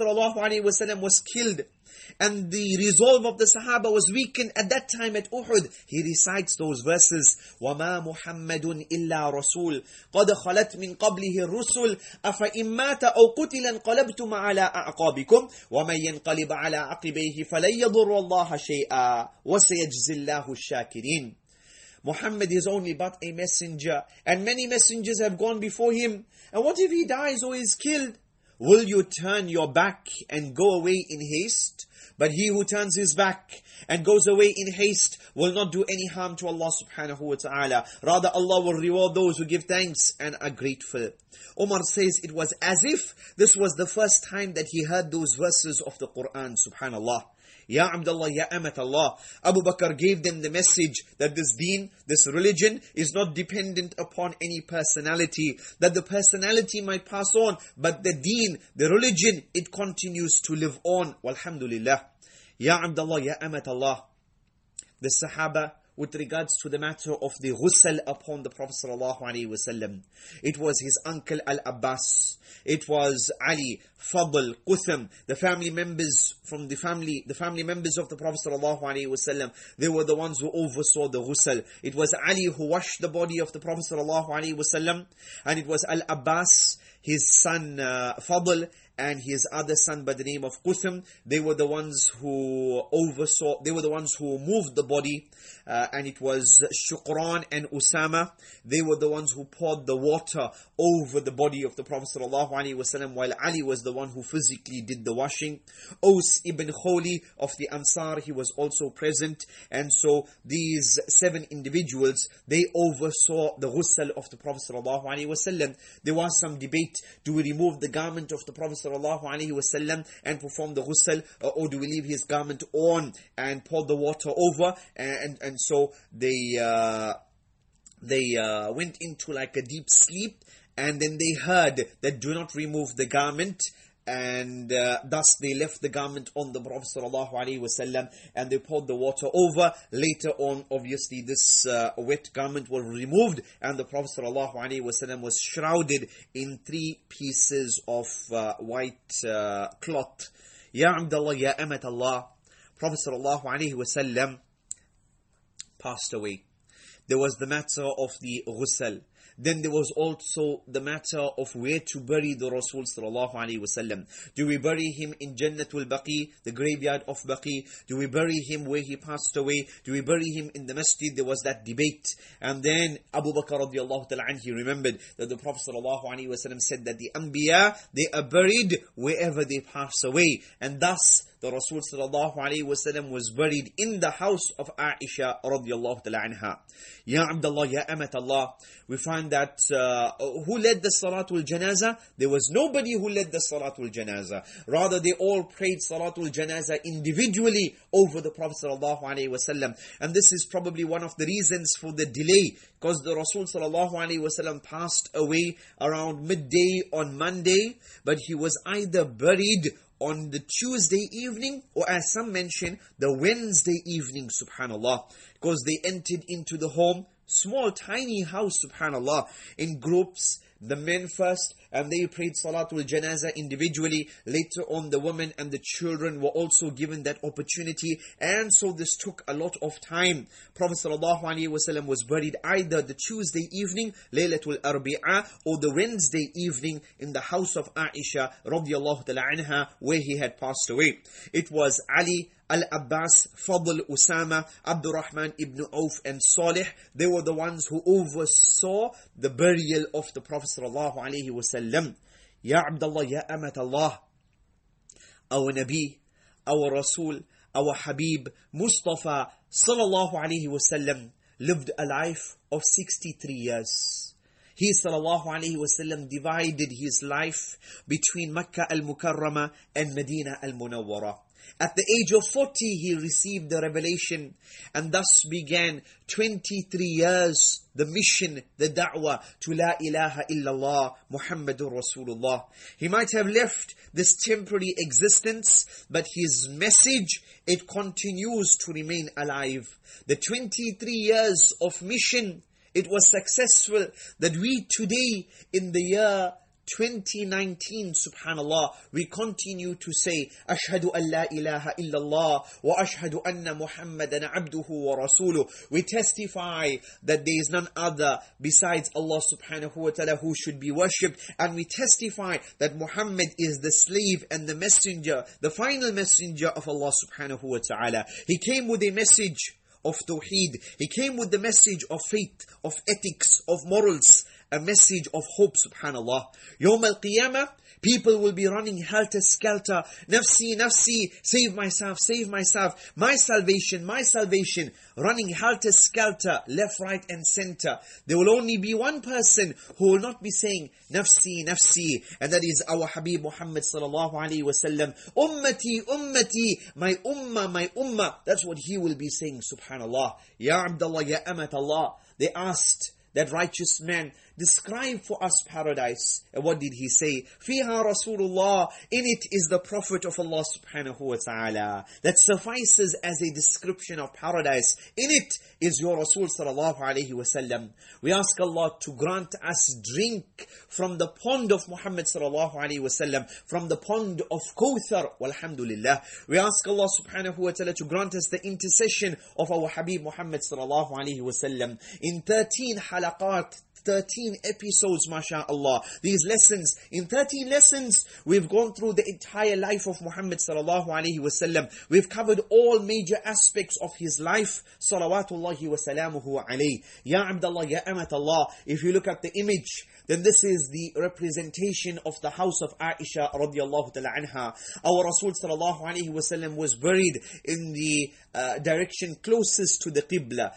ﷺ was killed, and the resolve of the Sahaba was weakened at that time at Uhud. He recites those verses. وَمَا مُحَمَّدٌ إِلَّا رَسُولٌ قَدْ خَلَتْ مِنْ قَبْلِهِ الرُّسُلُ أَفَإِنْ مَاتَ أَوْ قُتِلَ انْقَلَبْتُمْ عَلَىٰ أَعْقَابِكُمْ وَمَنْ يَنْقَلِبْ عَلَىٰ عَقِبَيْهِ فَلَنْ يَضُرَّ اللَّهَ شَيْئًا وَسَيَجْزِي اللَّهُ الشَّاكِرِينَ. Muhammad is only but a messenger, and many messengers have gone before him. And what if he dies or is killed? Will you turn your back and go away in haste? But he who turns his back and goes away in haste will not do any harm to Allah subhanahu wa ta'ala. Rather, Allah will reward those who give thanks and are grateful. Umar says it was as if this was the first time that he heard those verses of the Quran, subhanallah. Ya Abdullah, Ya Amat Allah. Abu Bakr gave them the message that this deen, this religion is not dependent upon any personality. That the personality might pass on, but the deen, the religion, it continues to live on. Walhamdulillah. Ya Abdullah, Ya Amat Allah. The Sahaba, with regards to the matter of the ghusl upon the Prophet ﷺ, it was his uncle Al-Abbas. It was Ali, Fadl, Qutham, the family members from the family members of the Prophet ﷺ. They were the ones who oversaw the ghusl. It was Ali who washed the body of the Prophet ﷺ, and it was Al-Abbas, his son Fadl, and his other son by the name of Qutham. They were the ones who oversaw, they were the ones who moved the body. And it was Shukran and Usama. They were the ones who poured the water over the body of the Prophet ﷺ, while Ali was the one who physically did the washing. Aus ibn Khawli of the Ansar, he was also present. And so these 7 individuals, they oversaw the ghusl of the Prophet ﷺ. There was some debate, do we remove the garment of the Prophet ﷺ and perform the ghusl, or do we leave his garment on and pour the water over? And so they went into like a deep sleep, and then they heard that do not remove the garment, and thus they left the garment on the Prophet ﷺ, and they poured the water over. Later on, obviously, this wet garment was removed, and the Prophet ﷺ was shrouded in 3 pieces of white cloth. Ya Abdullah, Ya Amat Allah. Prophet ﷺ passed away. There was the matter of the ghusl. Then there was also the matter of where to bury the Rasul sallallahu alaihi wasallam. Do we bury him in Jannatul Baqi, the graveyard of Baqi? Do we bury him where he passed away? Do we bury him in the masjid? There was that debate. And then Abu Bakr radiallahu ta'ala anhu, he remembered that the Prophet sallallahu alaihi wasallam said that the Anbiya, they are buried wherever they pass away. And thus the Rasul sallallahu alayhi wasallam was buried in the house of Aisha radiyallahu ta'ala anha. Ya Abdullah, Ya Amat Allah, we find that who led the Salatul Janazah? There was nobody who led the Salatul Janazah. Rather, they all prayed Salatul Janazah individually over the Prophet sallallahu alayhi wasallam. And this is probably one of the reasons for the delay, because the Rasul sallallahu alayhi wasallam passed away around midday on Monday, but he was either buried on the Tuesday evening, or as some mention, the Wednesday evening, subhanallah, because they entered into the home, small tiny house, subhanallah, in groups, the men first, and they prayed Salatul Janazah individually. Later on, the women and the children were also given that opportunity, and so this took a lot of time. Prophet ﷺ was buried either the Tuesday evening, Laylatul Arbi'a, or the Wednesday evening in the house of Aisha radiyallahu ta'ala anha, where he had passed away. It was Ali, Al-Abbas, Fadl, Usama, Abdurrahman ibn Auf and Salih. They were the ones who oversaw the burial of the Prophet sallallahu alaihi wasallam. Ya Abdullah, Ya Amat Allah, our Nabi, our Rasul, our Habib, Mustafa sallallahu alaihi wasallam lived a life of 63 years. He sallallahu alaihi wasallam divided his life between Makkah al-Mukarramah and Medina al-Munawwarah. At the age of 40, he received the revelation, and thus began 23 years, the mission, the da'wah to La ilaha illallah, Muhammadur Rasulullah. He might have left this temporary existence, but his message, it continues to remain alive. The 23 years of mission, it was successful that we today, in the year 2019, subhanallah, we continue to say, Ashhadu an la ilaha illallah wa ashhadu anna Muhammadan abduhu wa rasuluh. We testify that there is none other besides Allah subhanahu wa ta'ala who should be worshipped, and we testify that Muhammad is the slave and the messenger, the final messenger of Allah subhanahu wa ta'ala. He came with a message of Tawheed. He came with the message of faith, of ethics, of morals, a message of hope, subhanallah. Yawm al-Qiyamah, people will be running helter-skelter. Nafsi, nafsi, save myself, my salvation, running helter-skelter, left, right and center. There will only be one person who will not be saying, nafsi, nafsi, and that is our Habib Muhammad sallallahu alaihi wasallam. Ummati, ummati, my ummah. That's what he will be saying, subhanallah. Ya Abdullah, Ya Amat Allah. They asked that righteous man, describe for us paradise. And what did he say? Fiha Rasulullah. In it is the Prophet of Allah subhanahu wa ta'ala. That suffices as a description of paradise. In it is your Rasul sallallahu alayhi wa sallam. We ask Allah to grant us drink from the pond of Muhammad sallallahu alayhi wa sallam, from the pond of Kawthar. Walhamdulillah. We ask Allah subhanahu wa ta'ala to grant us the intercession of our Habib Muhammad sallallahu alayhi wa sallam. In 13 halaqat, 13 episodes, mashallah. These lessons, in 13 lessons, we've gone through the entire life of Muhammad sallallahu alaihi wasallam. We've covered all major aspects of his life, salawatullahi wa salamuhu alayhi. Ya Abdullah, Ya Amat Allah, if you look at the image, then this is the representation of the house of Aisha radiyallahu ta'ala anha. Our Rasul sallallahu alaihi wasallam was buried in the direction closest to the Qibla.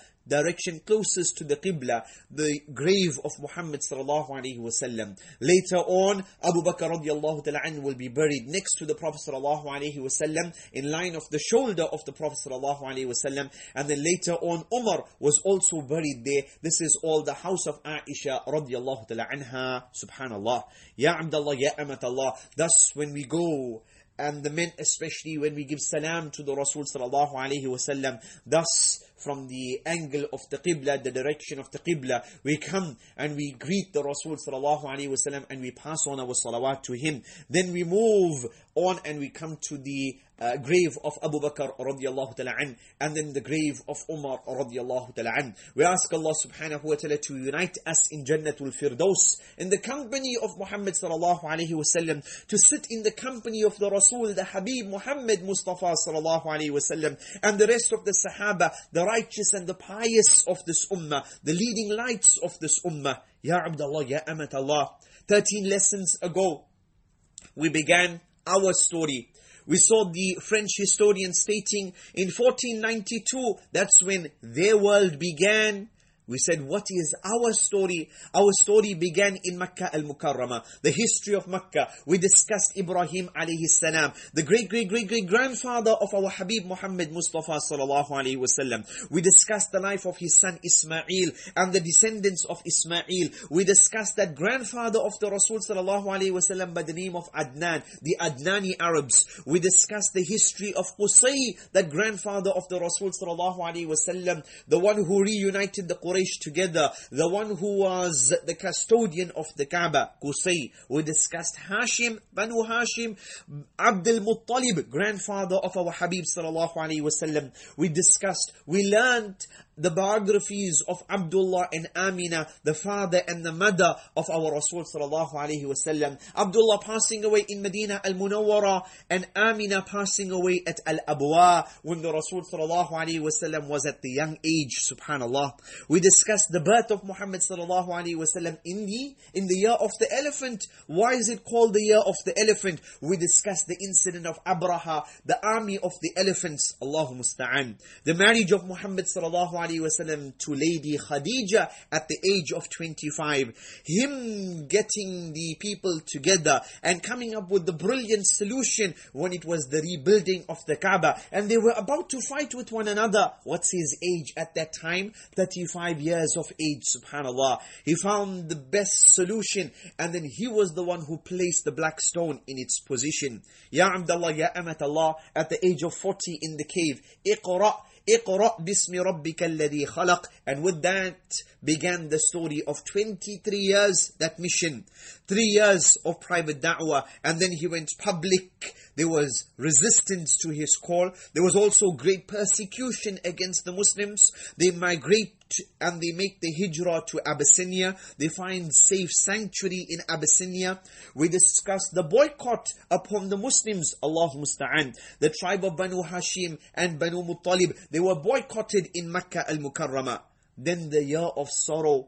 The grave of Muhammad sallallahu alaihi wasallam. Later on, Abu Bakr radiallahu ta'ala anhu will be buried next to the Prophet sallallahu alaihi wasallam, in line of the shoulder of the Prophet sallallahu alaihi wasallam. And then later on, Umar was also buried there. This is all the house of Aisha radiallahu ta'ala anha. Subhanallah. Ya Abdullah, Ya Amat Allah. Thus, when we go, and the men especially, when we give salam to the Rasul sallallahu alaihi wasallam, thus from the angle of the Qibla, the direction of the Qibla, we come and we greet the Rasul sallallahu alaihi wasallam, and we pass on our salawat to him. Then we move on and we come to the grave of Abu Bakr radiyallahu ta'ala an, and then the grave of Umar radiyallahu ta'ala an. We ask Allah subhanahu wa ta'ala to unite us in Jannatul Firdaus, in the company of Muhammad sallallahu alaihi wasallam, to sit in the company of the Rasul, the Habib Muhammad Mustafa sallallahu alaihi wasallam, and the rest of the Sahaba, the righteous and the pious of this ummah, the leading lights of this ummah. Ya Abdullah, Ya Amat Allah. 13 lessons ago, we began our story. We saw the French historian stating in 1492, that's when their world began. We said, what is our story? Our story began in Makkah al-Mukarramah, the history of Makkah. We discussed Ibrahim alayhi salam, the great-great-great-great-grandfather of our Habib Muhammad Mustafa sallallahu alayhi wasallam. We discussed the life of his son Ismail and the descendants of Ismail. We discussed that grandfather of the Rasul sallallahu alayhi wasallam by the name of Adnan, the Adnani Arabs. We discussed the history of Qusay, that grandfather of the Rasul sallallahu alayhi wasallam, the one who reunited the Quraysh together, the one who was the custodian of the Kaaba, Qusay. We discussed Hashim, Banu Hashim, Abdul Muttalib, grandfather of our Habib sallallahu alaihi wasallam. We learned the biographies of Abdullah and Amina, the father and the mother of our Rasul sallallahu alaihi wasallam. Abdullah passing away in Medina al-Munawwara, and Amina passing away at Al-Abwa when the Rasul sallallahu alaihi wasallam was at the young age. Subhanallah. We discussed the birth of Muhammad sallallahu alaihi wasallam in the year of the elephant. Why is it called the year of the elephant? We discussed the incident of Abraha, the army of the elephants. Allahu musta'an. The marriage of Muhammad sallallahu alaihi wasallam to Lady Khadija at the age of 25. Him getting the people together and coming up with the brilliant solution when it was the rebuilding of the Kaaba. And they were about to fight with one another. What's his age at that time? 35 years of age, subhanallah. He found the best solution, and then he was the one who placed the black stone in its position. Ya Abdullah, Ya Amat Allah, at the age of 40 in the cave, Iqra bismi rabbika alladhi khalaq. And with that began the story of 23 years, that mission. 3 years of private da'wah, and then he went public. There was resistance to his call. There was also great persecution against the Muslims. They migrate and they make the hijrah to Abyssinia. They find safe sanctuary in Abyssinia. We discussed the boycott upon the Muslims, Allah musta'an. The tribe of Banu Hashim and Banu Muttalib, they were boycotted in Makkah al-Mukarramah. Then the year of sorrow,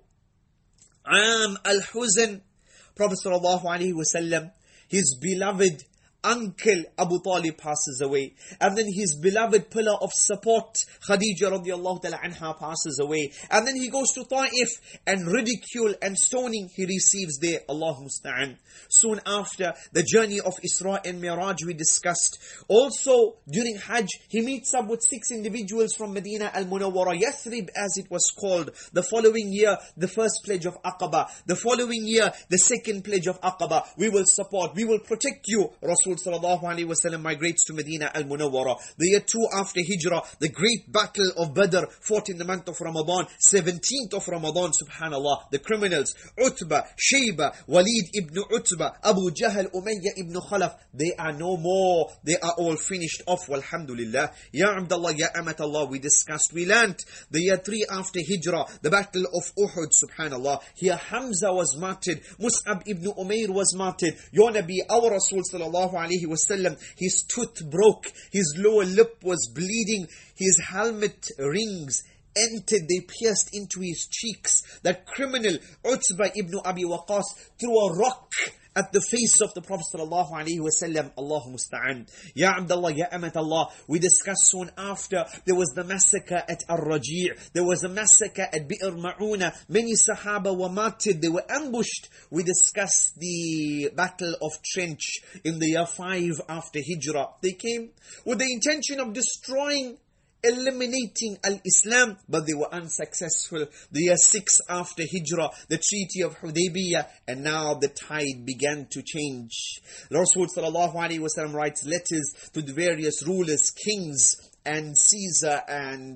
Am al-Huzn, Prophet sallallahu alaihi wasallam, his beloved uncle Abu Talib passes away, and then his beloved pillar of support Khadija radiallahu ta'ala anha passes away, and then he goes to Ta'if, and ridicule and stoning he receives there. Allah musta'an. Soon after, the journey of Isra and Miraj we discussed. Also during Hajj, he meets up with 6 individuals from Medina al-Munawwara, Yathrib as it was called. The following year, the first pledge of Aqaba. The following year, the second pledge of Aqaba. We will support, we will protect you. Rasul sallallahu alaihi wasallam migrates to Medina al-Munawwara. The year 2 after Hijrah, the great battle of Badr, fought in the month of Ramadan, 17th of Ramadan, subhanallah. The criminals, Utbah, Shayba, Walid ibn Utbah, Abu Jahl, Umayyah ibn Khalaf, they are no more. They are all finished off, walhamdulillah. Ya Abdullah, Ya Amat Allah, we discussed, we learned the year 3 after Hijrah, the battle of Uhud, subhanallah. Here Hamza was martyred, Mus'ab ibn Umair was martyred. Ya Nabi, our Rasul sallallahu alaihi wasallam, his tooth broke, his lower lip was bleeding, his helmet rings entered, they pierced into his cheeks. That criminal Utbah ibn Abi Waqqas threw a rock at the face of the Prophet sallallahu alaihi wasallam. Allahu musta'an. Ya Abdullah, Ya Amat Allah, we discussed soon after, there was the massacre at Ar-Raji', there was a massacre at Bi'r Ma'una. Many Sahaba were martyred, they were ambushed. We discussed the battle of Trench in the year 5 after Hijrah. They came with the intention of destroying, eliminating al-Islam, but they were unsuccessful. The year 6 after Hijrah, the Treaty of Hudaybiyah, and now the tide began to change. Rasul sallallahu alaihi wasallam writes letters to the various rulers, kings, and Caesar and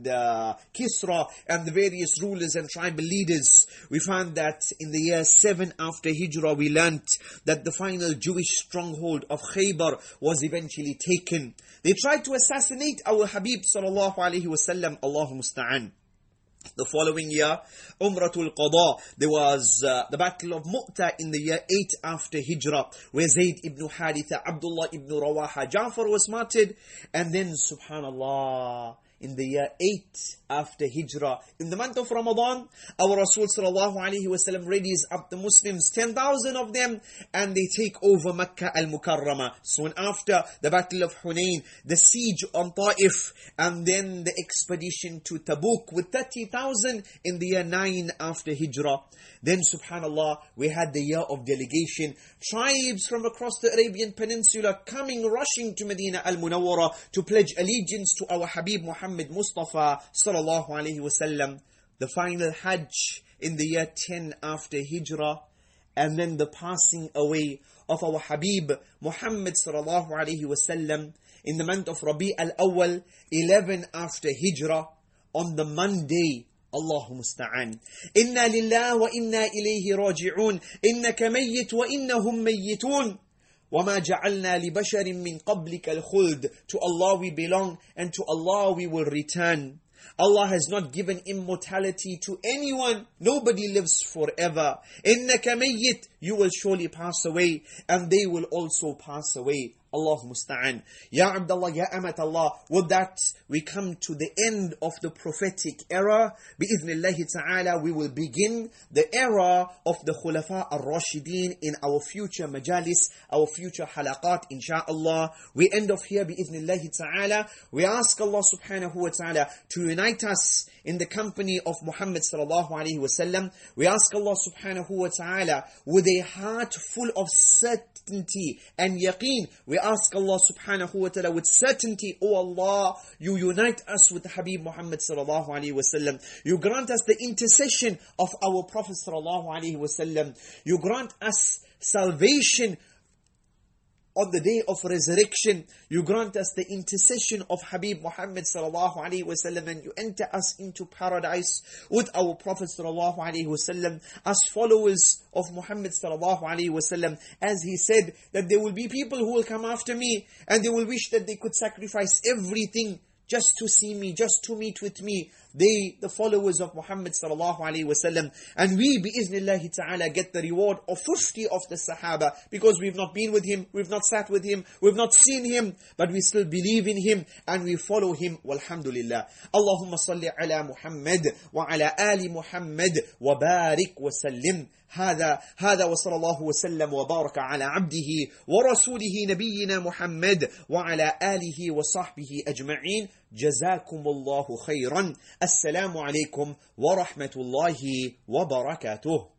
Kisra, and the various rulers and tribal leaders. We found that in the year 7 after Hijrah, we learnt that the final Jewish stronghold of Khaybar was eventually taken. They tried to assassinate our Habib sallallahu alaihi wasallam. Allahu musta'an. The following year, Umratul Qada, there was the Battle of Mu'ta in the year 8 after Hijrah, where Zayd ibn Haritha, Abdullah ibn Rawaha, Ja'far was martyred, and then subhanallah, in the year 8 after Hijrah. In the month of Ramadan, our Rasul sallallahu alaihi wasallam raises up the Muslims, 10,000 of them, and they take over Makkah al-Mukarramah. Soon after, the Battle of Hunain, the siege on Ta'if, and then the expedition to Tabuk with 30,000 in the year 9 after Hijrah. Then, subhanallah, we had the year of delegation. Tribes from across the Arabian Peninsula coming, rushing to Medina al-Munawwara to pledge allegiance to our Habib Muhammad Mustafa sallallahu alaihi wasallam. The final Hajj in the year 10 after Hijrah. And then the passing away of our Habib Muhammad sallallahu alaihi wasallam in the month of Rabi al-Awwal, 11 after Hijrah, on the Monday. Allahu musta'an. Inna lillah wa inna ilayhi raji'un. Innaka mayyit wa innahum mayyitun. وَمَا جَعَلْنَا لِبَشَرٍ مِّن قَبْلِكَ الْخُلْدِ. To Allah we belong, and to Allah we will return. Allah has not given immortality to anyone. Nobody lives forever. إِنَّكَ مَيِّتٌ. You will surely pass away, and they will also pass away. Allah musta'an. Ya Abdullah, Ya Amat Allah. With that, we come to the end of the prophetic era. Bi'idhnillahi ta'ala, we will begin the era of the Khulafa al-Rashideen in our future majalis, our future halaqat, insha'Allah. We end off here, bi'idhnillahi ta'ala. We ask Allah subhanahu wa ta'ala to unite us in the company of Muhammad sallallahu alayhi wa sallam. We ask Allah subhanahu wa ta'ala with a heart full of certainty and yaqeen. We ask Allah subhanahu wa ta'ala with certainty, O Allah, you unite us with the Habib Muhammad sallallahu alayhi wa sallam. You grant us the intercession of our Prophet sallallahu alayhi wa sallam. You grant us salvation on the day of resurrection. You grant us the intercession of Habib Muhammad sallallahu alaihi wasallam, and you enter us into paradise with our Prophet sallallahu alaihi wasallam as followers of Muhammad sallallahu alaihi wasallam. As he said that there will be people who will come after me and they will wish that they could sacrifice everything just to see me, just to meet with me. They, the followers of Muhammad sallallahu alaihi wasallam, and we, bi'iznillahi ta'ala, get the reward of 50 of the Sahaba, because we've not been with him, we've not sat with him, we've not seen him, but we still believe in him and we follow him. Walhamdulillah. Allahumma salli ala Muhammad wa ala ali Muhammad wa barik wa sallim. هذا وصلى الله وسلم وبارك على عبده ورسوله نبينا محمد وعلى آله وصحبه أجمعين. جزاكم الله خيرا. السلام عليكم ورحمة الله وبركاته.